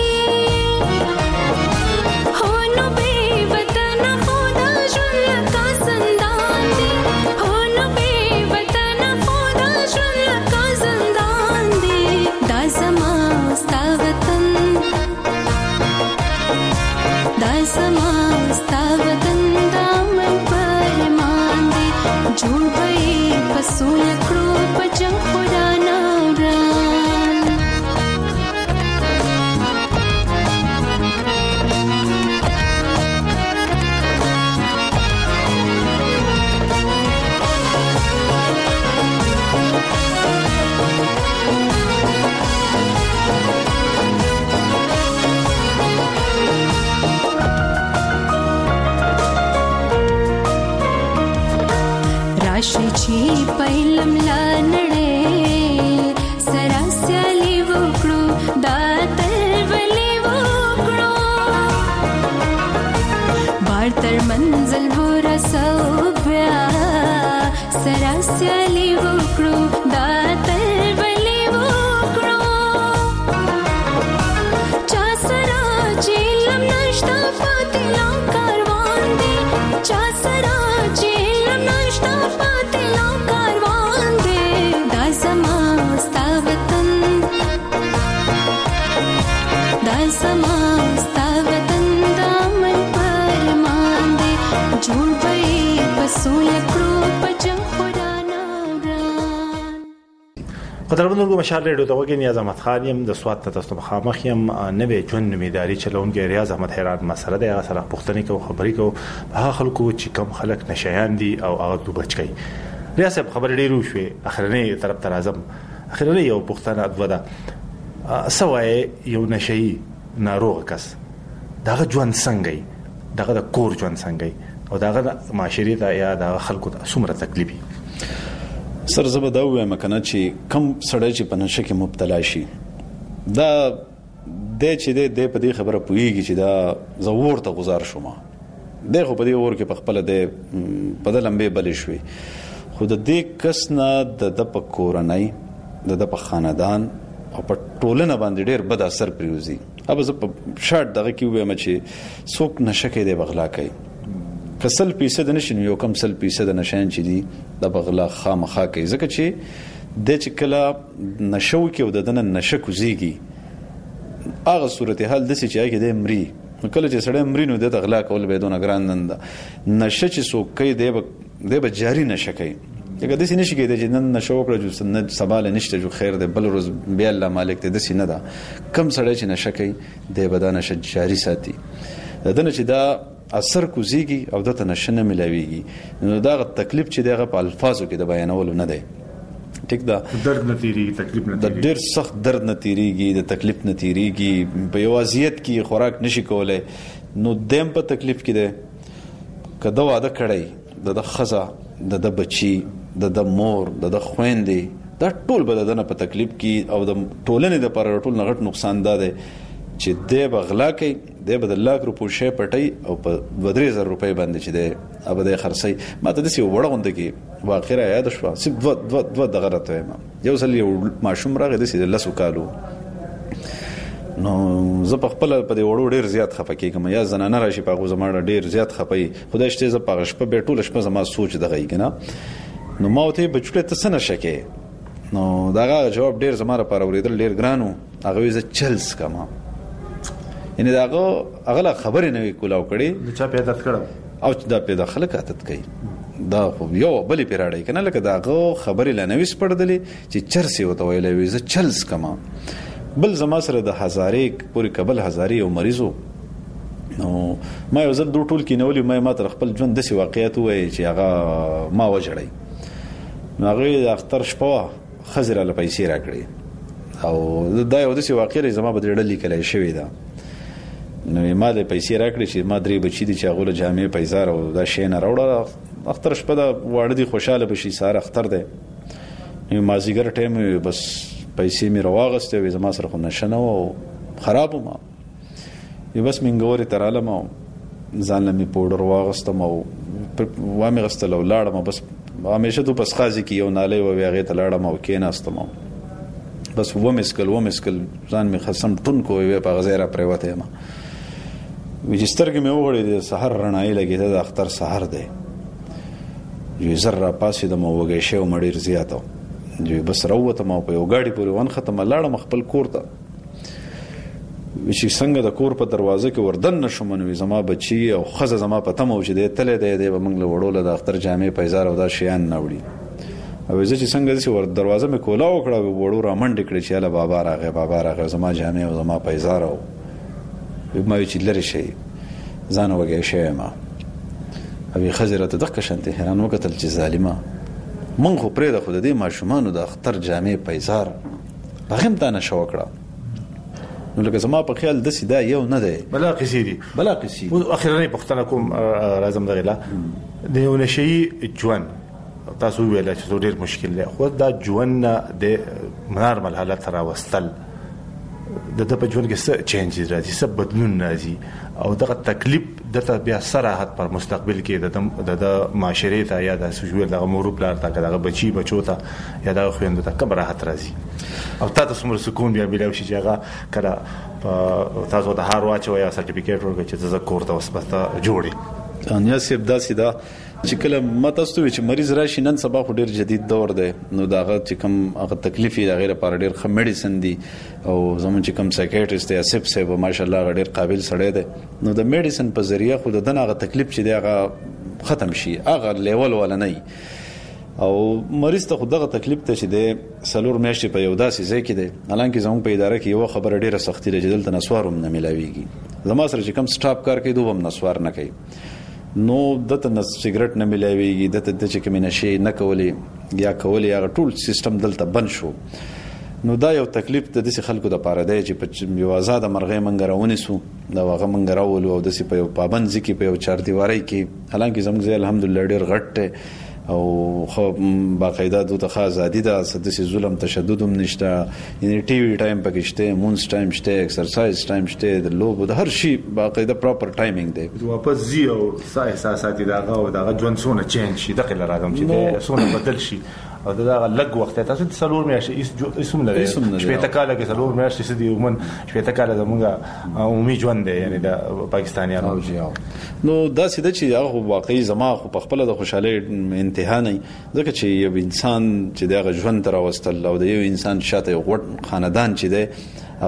पहिलम लानड़े सरास्याली वोकड़ो दातर वली वोकड़ो बारतर मंजिल वो रसोब्या सरास्याली वोकड़ो दातर वली वोकड़ो चासरा चीलम नष्टा पातिला कारवान दे चासरा चीलम नष्टा पातिला قدرمنو مشال ریډیو ته وګورئ. نیاز احمد خان یم د سواد ته تاسو مخامخ یم. نوې ژوند نومیداری چلونکي ریاض احمد حیران مسره دی. هغه سره پوښتنې کوو، خبرې کوو هغه خلکو چې کم خلک نشیان دي او هغه دوبچ کوي. ریاض صاحب خبرې ډېرې وشوې، اخرنۍ طرف ته راځم. اخرنۍ یو پوښتنه دوه سوای یو نشئی ناروغ کس دغه ژوند څنګه وي، دغه د کور ژوند څنګه وي او دغه معاشري ته یا د خلکو ته څومره تکلیفي سر زبر دا وایم کنه چې کم سړی چې په نشه کې مبتلا شي دا د چې د په دې خبره پوېږي چې دا زور ته گزار شوم دغه په دې اور کې په خپل د په لمبه بلې شوې خو د دې کس نه د پکورنۍ د خاندان او په ټولنه باندې ډېر بد اثر پریوزي. اب زه په شارټ دغه کې وایم چې څوک نشه کې د بغلا کوي کسل پیسه د نشین یو کم سل پیسه د نشان چې دی د بغلا خامخا کوي ځکه چې د چې کله نشو کې او د دنه نشه کوزيږي هغه صورتحال د څه چې هغه د امري کله چې سړی امري نو د غلا کول به دونه ګران نند نشه چې څوک کوي د به جاری نشه کوي دغه د سینې شي کې د جنن نشو کړو چې سنت سباله نشته جو خیر ده بل روز بیا الله مالک ته د سینې ده کم سړی چې نشه کوي د بدن نشه جاری ساتي دنه چې دا اثر کوزيږي او د تنشنه ملاويږي نو دا تکلیف چې دغه په الفاظو کې د بیانولو نه دی ټیک دا درد نتیریږي تکلیف نه د ډېر سخت درد نتیریږي د تکلیف نتیریږي په یوازیت کې خوراک نشي کولای نو دیم په تکلیف کې ده کله واده کړی د خزا د بچي د مور د خويندې دا ټول بددنه په تکلیف کې او د ټولنې د پر ټول نغټ نقصان ده چې د بغلا کوي د بدل لاک روپو شی پټي او په 2000 روپۍ باندې چې د ابده خرڅي ماته د سی وړغوند کې واقعا یاد شو سب دو دغه راته ما یو ځل یو ماشوم راغی د سی لاسو کالو نو زه په خپل په دې وړو ډیر زیات خپه کېږم یا زنانه راشي په غو زمانه ډیر زیات خپي خدای شته ز په غشپه به ټول شپه زما سوچ دغه کنه نو ما ته بچړه ته سن شکه نو داغه جواب ډیر زما لپاره اوریدل ډیر ګرانو هغه ز چلس کما یعنی داغه اغله خبرې نه کولاو کړي چا پیدا کړم او دا پیدا خلک عادت کوي دا خو یو بلې پیراړی کنه لکه داغه خبرې لنويس پړدلې چې چرسي وته ویلې وې ز چلس کما بل زما سره د هزارې پوری قبل هزارې او مریضو نو ما یو ځل دوه ټول کې نولې ما تر خپل ژوند د سی واقعیت وای چې هغه ما وجړی نو هغه د اختر شپه خزر له پیسې راکړي او دا یو د سی واقعیت زما بدرډ لیکلای شوی دا نو ما د پیسې راکړي چې ما درې بچی دي چې هغه له جامع پیسې او دا شی نه راوړل اختر شپه دا واړه دي خوشاله بشي ساره اختر ده نو ما زیګر ټیم بس پیسې مې راوغسته وې زما سره خو نشنه او خراب ما بس منګوري ترالم او ځان لمې پودر واغستم او وامه غستل او لاړم بس همیشه تو پس خازي کې یو ناله و هغه ته لاړم او کېناستم بس ومسکل ځان می خصم ټون کو وي په غزيره پروته ما وجسترګ مې وګړې د سحر رڼای لګې د اختر سحر دی یو زره پاسې د مو وګې شه مړیر زیاتو جو بس روته ما په یو گاډي پورې ون ختم لاړم خپل کور ته چې څنګه د کور په دروازه کې وردن نشم نو زما بچي او خزه زما په تمو چې د تله د منګ له وړول د اختر جامې پیزار او دا شیان نوړي او زه چې څنګه چې ور دروازه مې کولا وکړه وړو را منډ کړی چې الله بابا راغه زما جامې او زما پیزار او ما چې لری شي ځان وګې شي ما ابي خزره ته دغه شانته حیران وکتل چې ظالمه من خو پرې د خود دې ماشومان د اختر جامې پیزار هغه ته نشو وکړه نو لکه زما په خیال د سیدا یو نه دی بلا قصيدي اخرنی پښتنه کوم راځم دغه د یو نشي ژوند تاسو ویل چې ډېر مشکل دی خو دا ژوند د نارمل حالت راوستل د په ژوند کې څه چینجز راځي څه بدلون راځي او دغه تکلیف د بیا صراحت پر مستقبل کې د معاشري ته یا د سوجول د امور پلان ته دغه بچو ته یا د خويندو ته کوم راحت راځي او تاسو مر سکون بیا بلو شي چې هغه کړه تاسو د هار واچو یا سرټیفیکیټ ورکړي چې زه کور ته وسپسته جوړي انیا سیب دا سیدا چې کله متاستو چې مریض راشي نن سبا خو ډیر جدید دور دی نو داغه چې کوم هغه تکلیف یې غیر پر ډیر خه میډیسن دی او زمون چې کوم سایکیاټریست یا سپ سیب ماشاءالله ډیر قابل سړی دی نو د میډیسن په ذریعہ خو د دغه تکلیف چې دی هغه ختم شي هغه لیول ولا نه او مریض ته خدغه تکلیف ته چې دی سلور میاشتې په یو داسې ځای کې دی حالانکه زموږ په اداره کې یو خبره ډیره سختي ده چې دلته نسوارم نه ملاويږي زما سره چې کوم سټاپ کار کوي دوه نسوار نه کوي نو دته سیګریټ نه ملاويږي دته د چې کوم نشي نه کولې یا کولې هغه ټول سیستم دلته بند شو نو دا یو تکلیف د دې خلکو د پاره دی چې په یو آزاد مرغې منګراونی سو دا هغه منګراول او د سي په پابند ځکه په یو چار دیواري کې حالانکه زموږ الحمدلله ډیر غټ او خو باقاعده دوه ښه ازادي ده سدسي ظلم تشدد هم نشته یعنی ټي وي ټایم پکې شته مونز ټایم شته ایکسرسایز ټایم شته د لوب د هر شي باقاعده پراپر ټایمینګ دی واپس زی او احساسات دغه او دغه ژوند سونه چینج شي دغه راځم چې سونه بدل شي او دغه لګ وخت تاسو د سلور میاشتې اسم لري شپې تکاله کې سلور میاشتې سدي ومن شپې تکاله زموږه عمومي ژوند دی یعنی د پاکستانیانو نو دا سیده چې هغه واقعي زما خو په خپل د خوشاله انتها نه ځکه چې یو انسان چې دغه ژوند تر واستل او د یو انسان شاته یو غټ خاندان چې دی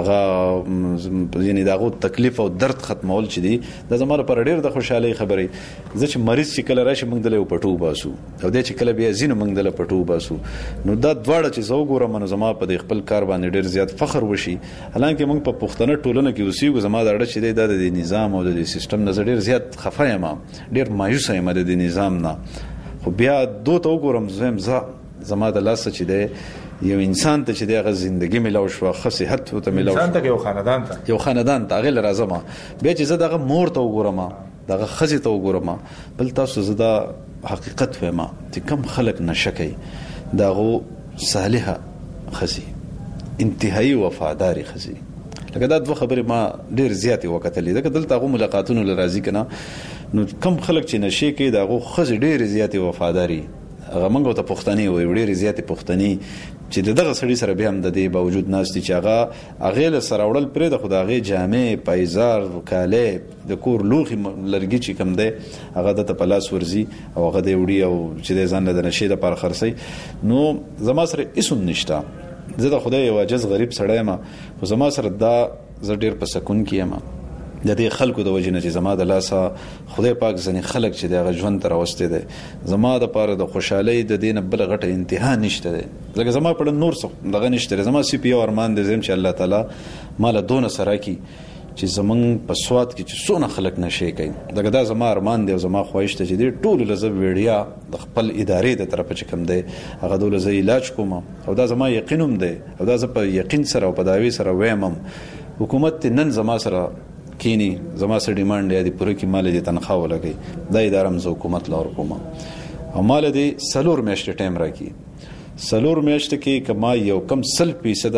هغه یعنی دغه تکلیف او درد ختمول چې دي د زموږ پر ډیر د خوشاله خبرې زه چې مریض چې کله راشي موږ دلته پټو باسو او د چې کله بیا زینو موږ دلته پټو باسو نو دا دواړه چې زو ګورم نو زما په خپل کار باندې ډیر زیات فخر وشي حالانکه موږ په پښتنه ټولنه کې اوسېږو زما د اړه چې د نظام او د سیستم نظر ډیر زیات خفه یم ډیر مایوس یم د نظام نه خو بیا دوه تو ګورم زما د لاس چې دی یو انسان ته چې دغه ژوندۍ ملو شو خو صحت ته ملو انسان ته یو خاندان ته غل راځم بیا چې زه دغه مور ته وګورم دغه خزي ته وګورم بل تاسو زدا حقیقت وایم چې کم خلک نشکای دغه صالحه خزي انتهایی وفاداری خزي لکه دا دوه خبره ما ډیر زیاتې وکټلې دغه دلته غو ملاقاتونو لرازي کنه نو کم خلک چې نشي کې دغه خزي ډیر زیاتې وفاداری هغه منګو ته پښتني وي ډېر زیاتې پښتني چې دغه سړي سره به هم د دې باوجود ناشتي چې هغه له سره وړل پرې د خدای جامې پایزار وکاله د کور لوخي لرګي چې کم ده هغه د پلاس ورزي او هغه د وړي او چې د ځان له نشي د پر خرسي نو زما سره اسم نشته زه د خدای یو عجز غریب سړی ما خو زما سره دا زه ډېر په سکون کې یم د دې خلکو د وجې نه چې زما د لاسه خدای پاک ځنې خلک چې دغه ژوند تر واستي دي زما د پاره د خوشحالي د دینه بل غټه انتها نشته ده لکه زما په نور څه دغه نشته زما سی پی ارمان دي زم چې الله تعالی مال دون سره کی چې زمون په سواد کې چې سونه خلک نشي کوي دغه دا زما ارمان دی او زما خواهش ته چې دې ټول لزب ویډیا د خپل ادارې د طرف چې کوم دی هغه دول زې علاج کوم او دا زما یقینوم دی او دا زه په یقین سره او په داوی سره وایم حکومت نن زما سره کینی زما سره ډیماند دی پوره کې مال دي تنخواه ولګي دا اداره مزو حکومت لور کوم او مال دي سلور میاشتې ټایم راکې سلور میاشتې کې کما یو کم 100%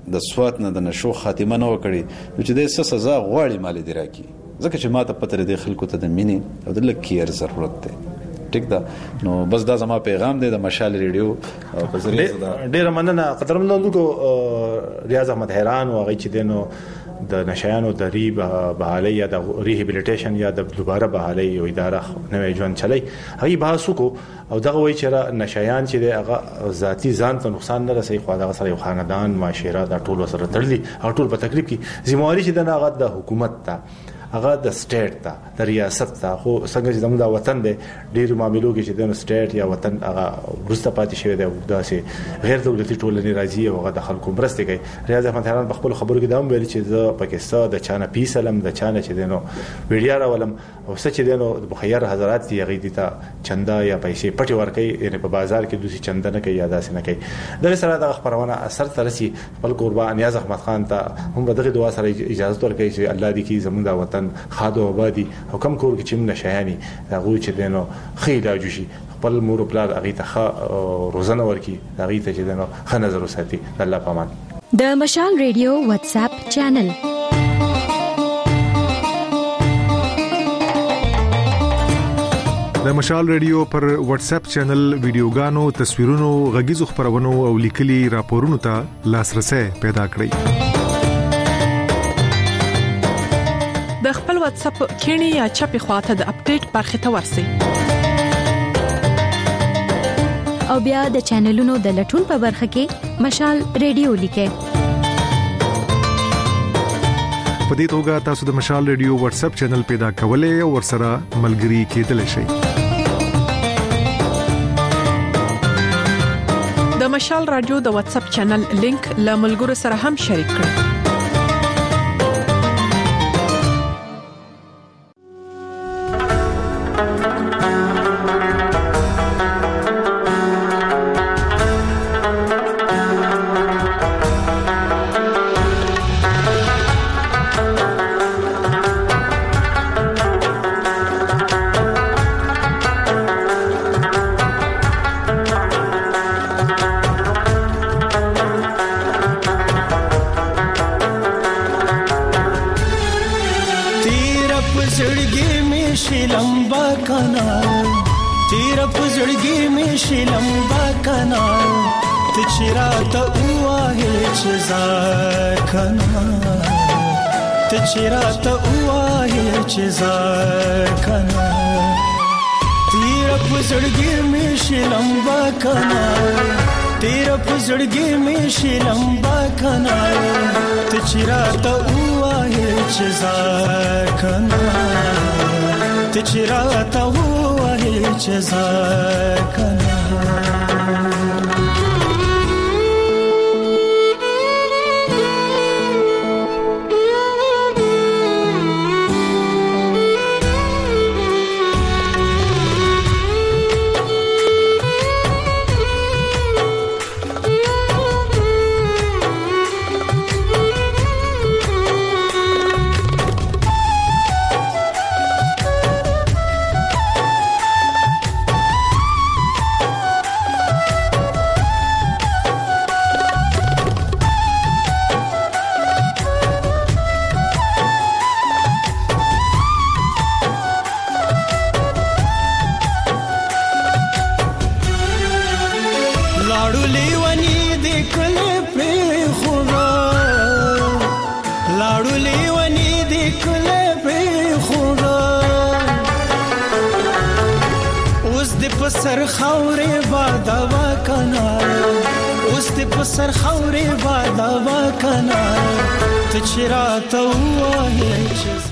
د سوات نه د نشو خاتمه نه وکړي چې د سزا غواړي مال دی راکی ځکه چې ماته پته د خلکو ته د مینې او د لکیر ضرورت ده ټیک ده نو بس دا زما پیغام دی د مشال ریډیو په ذریعہ ډیر مننه قدرمنو کو ریاض احمد حیران او غي چې دینو د نشایانو د بحالي یا د ریهابلیټیشن یا د دوباره بحالي او اداره نوې ژوند چلی هغه بحث کو او دغه وی چې نشایان چې هغه ذاتی ځان ته نقصان نه رسي خو دغه سره یو خاندان معاشره د ټولو سره تړلي او ټول په تکلیف کې ذمہواری چې د هغه د حکومت ته هغه د سټیټ ته د ریاست ته خو څنګه چې زموږ د وطن د ډیرو معاملو کې چې د سټیټ یا وطن هغه ورسته پاتې شوی دی داسې غیر دولتي ټولنې راځي او هغه د خلکو مرسته کوي ریاض احمد حیران په خپل خبرو کې دا ویل چې د پاکستان د چانه پیسلم د چانه چې دینو ویډیا راولم او څه چې دینو د بخیر حضرات دی غي دي ته چندا یا پیسې پټي ورکي یعنی په بازار کې دوی چندا نه کوي یا داسې نه کوي د سره د خبرونه اثر ترسي خپل قربان نیاز احمد خان ته هم دغه دعا سره اجازه ورکړي چې الله دې کې زموږ د وطن خادو آبادی حکم کور کې چې نشایانی هغه چې دینو خیدا جوشي خپل مور پلار هغه ته روزنه ورکي هغه ته چې دینو خ نظر وساتي الله پامان د مشال ریډیو واتس اپ چینل د مشال ریډیو پر واتس اپ چینل ویډیوګانو تصویرونو غږیزو خبرونو او لیکلي راپورونو ته لاسرسي پیدا کړئ د خپل واتس اپ کینی یا چپی خواته د اپډیټ برخه ته ورسئ او بیا د چینلونو د لټون په برخه کې مشال ریډیو لیکئ په دې توګه تاسو د مشال ریډیو واتس اپ چینل پیدا کولای او ورسره ملګري کېدلی شئ د مشال رادیو د واتس اپ چینل لینک له ملګرو سره هم شریک کړئ چراته وای چې ځکنا تیر پزړګي مې شلمبا کنا تیر پزړګي مې شلمبا کنا ته چراته وای چې ځکنا ته چراته وای چې ځکنا سر خورې بادوا کنا اوس دې په سر خورې بادوا کنا ته چیرته وایې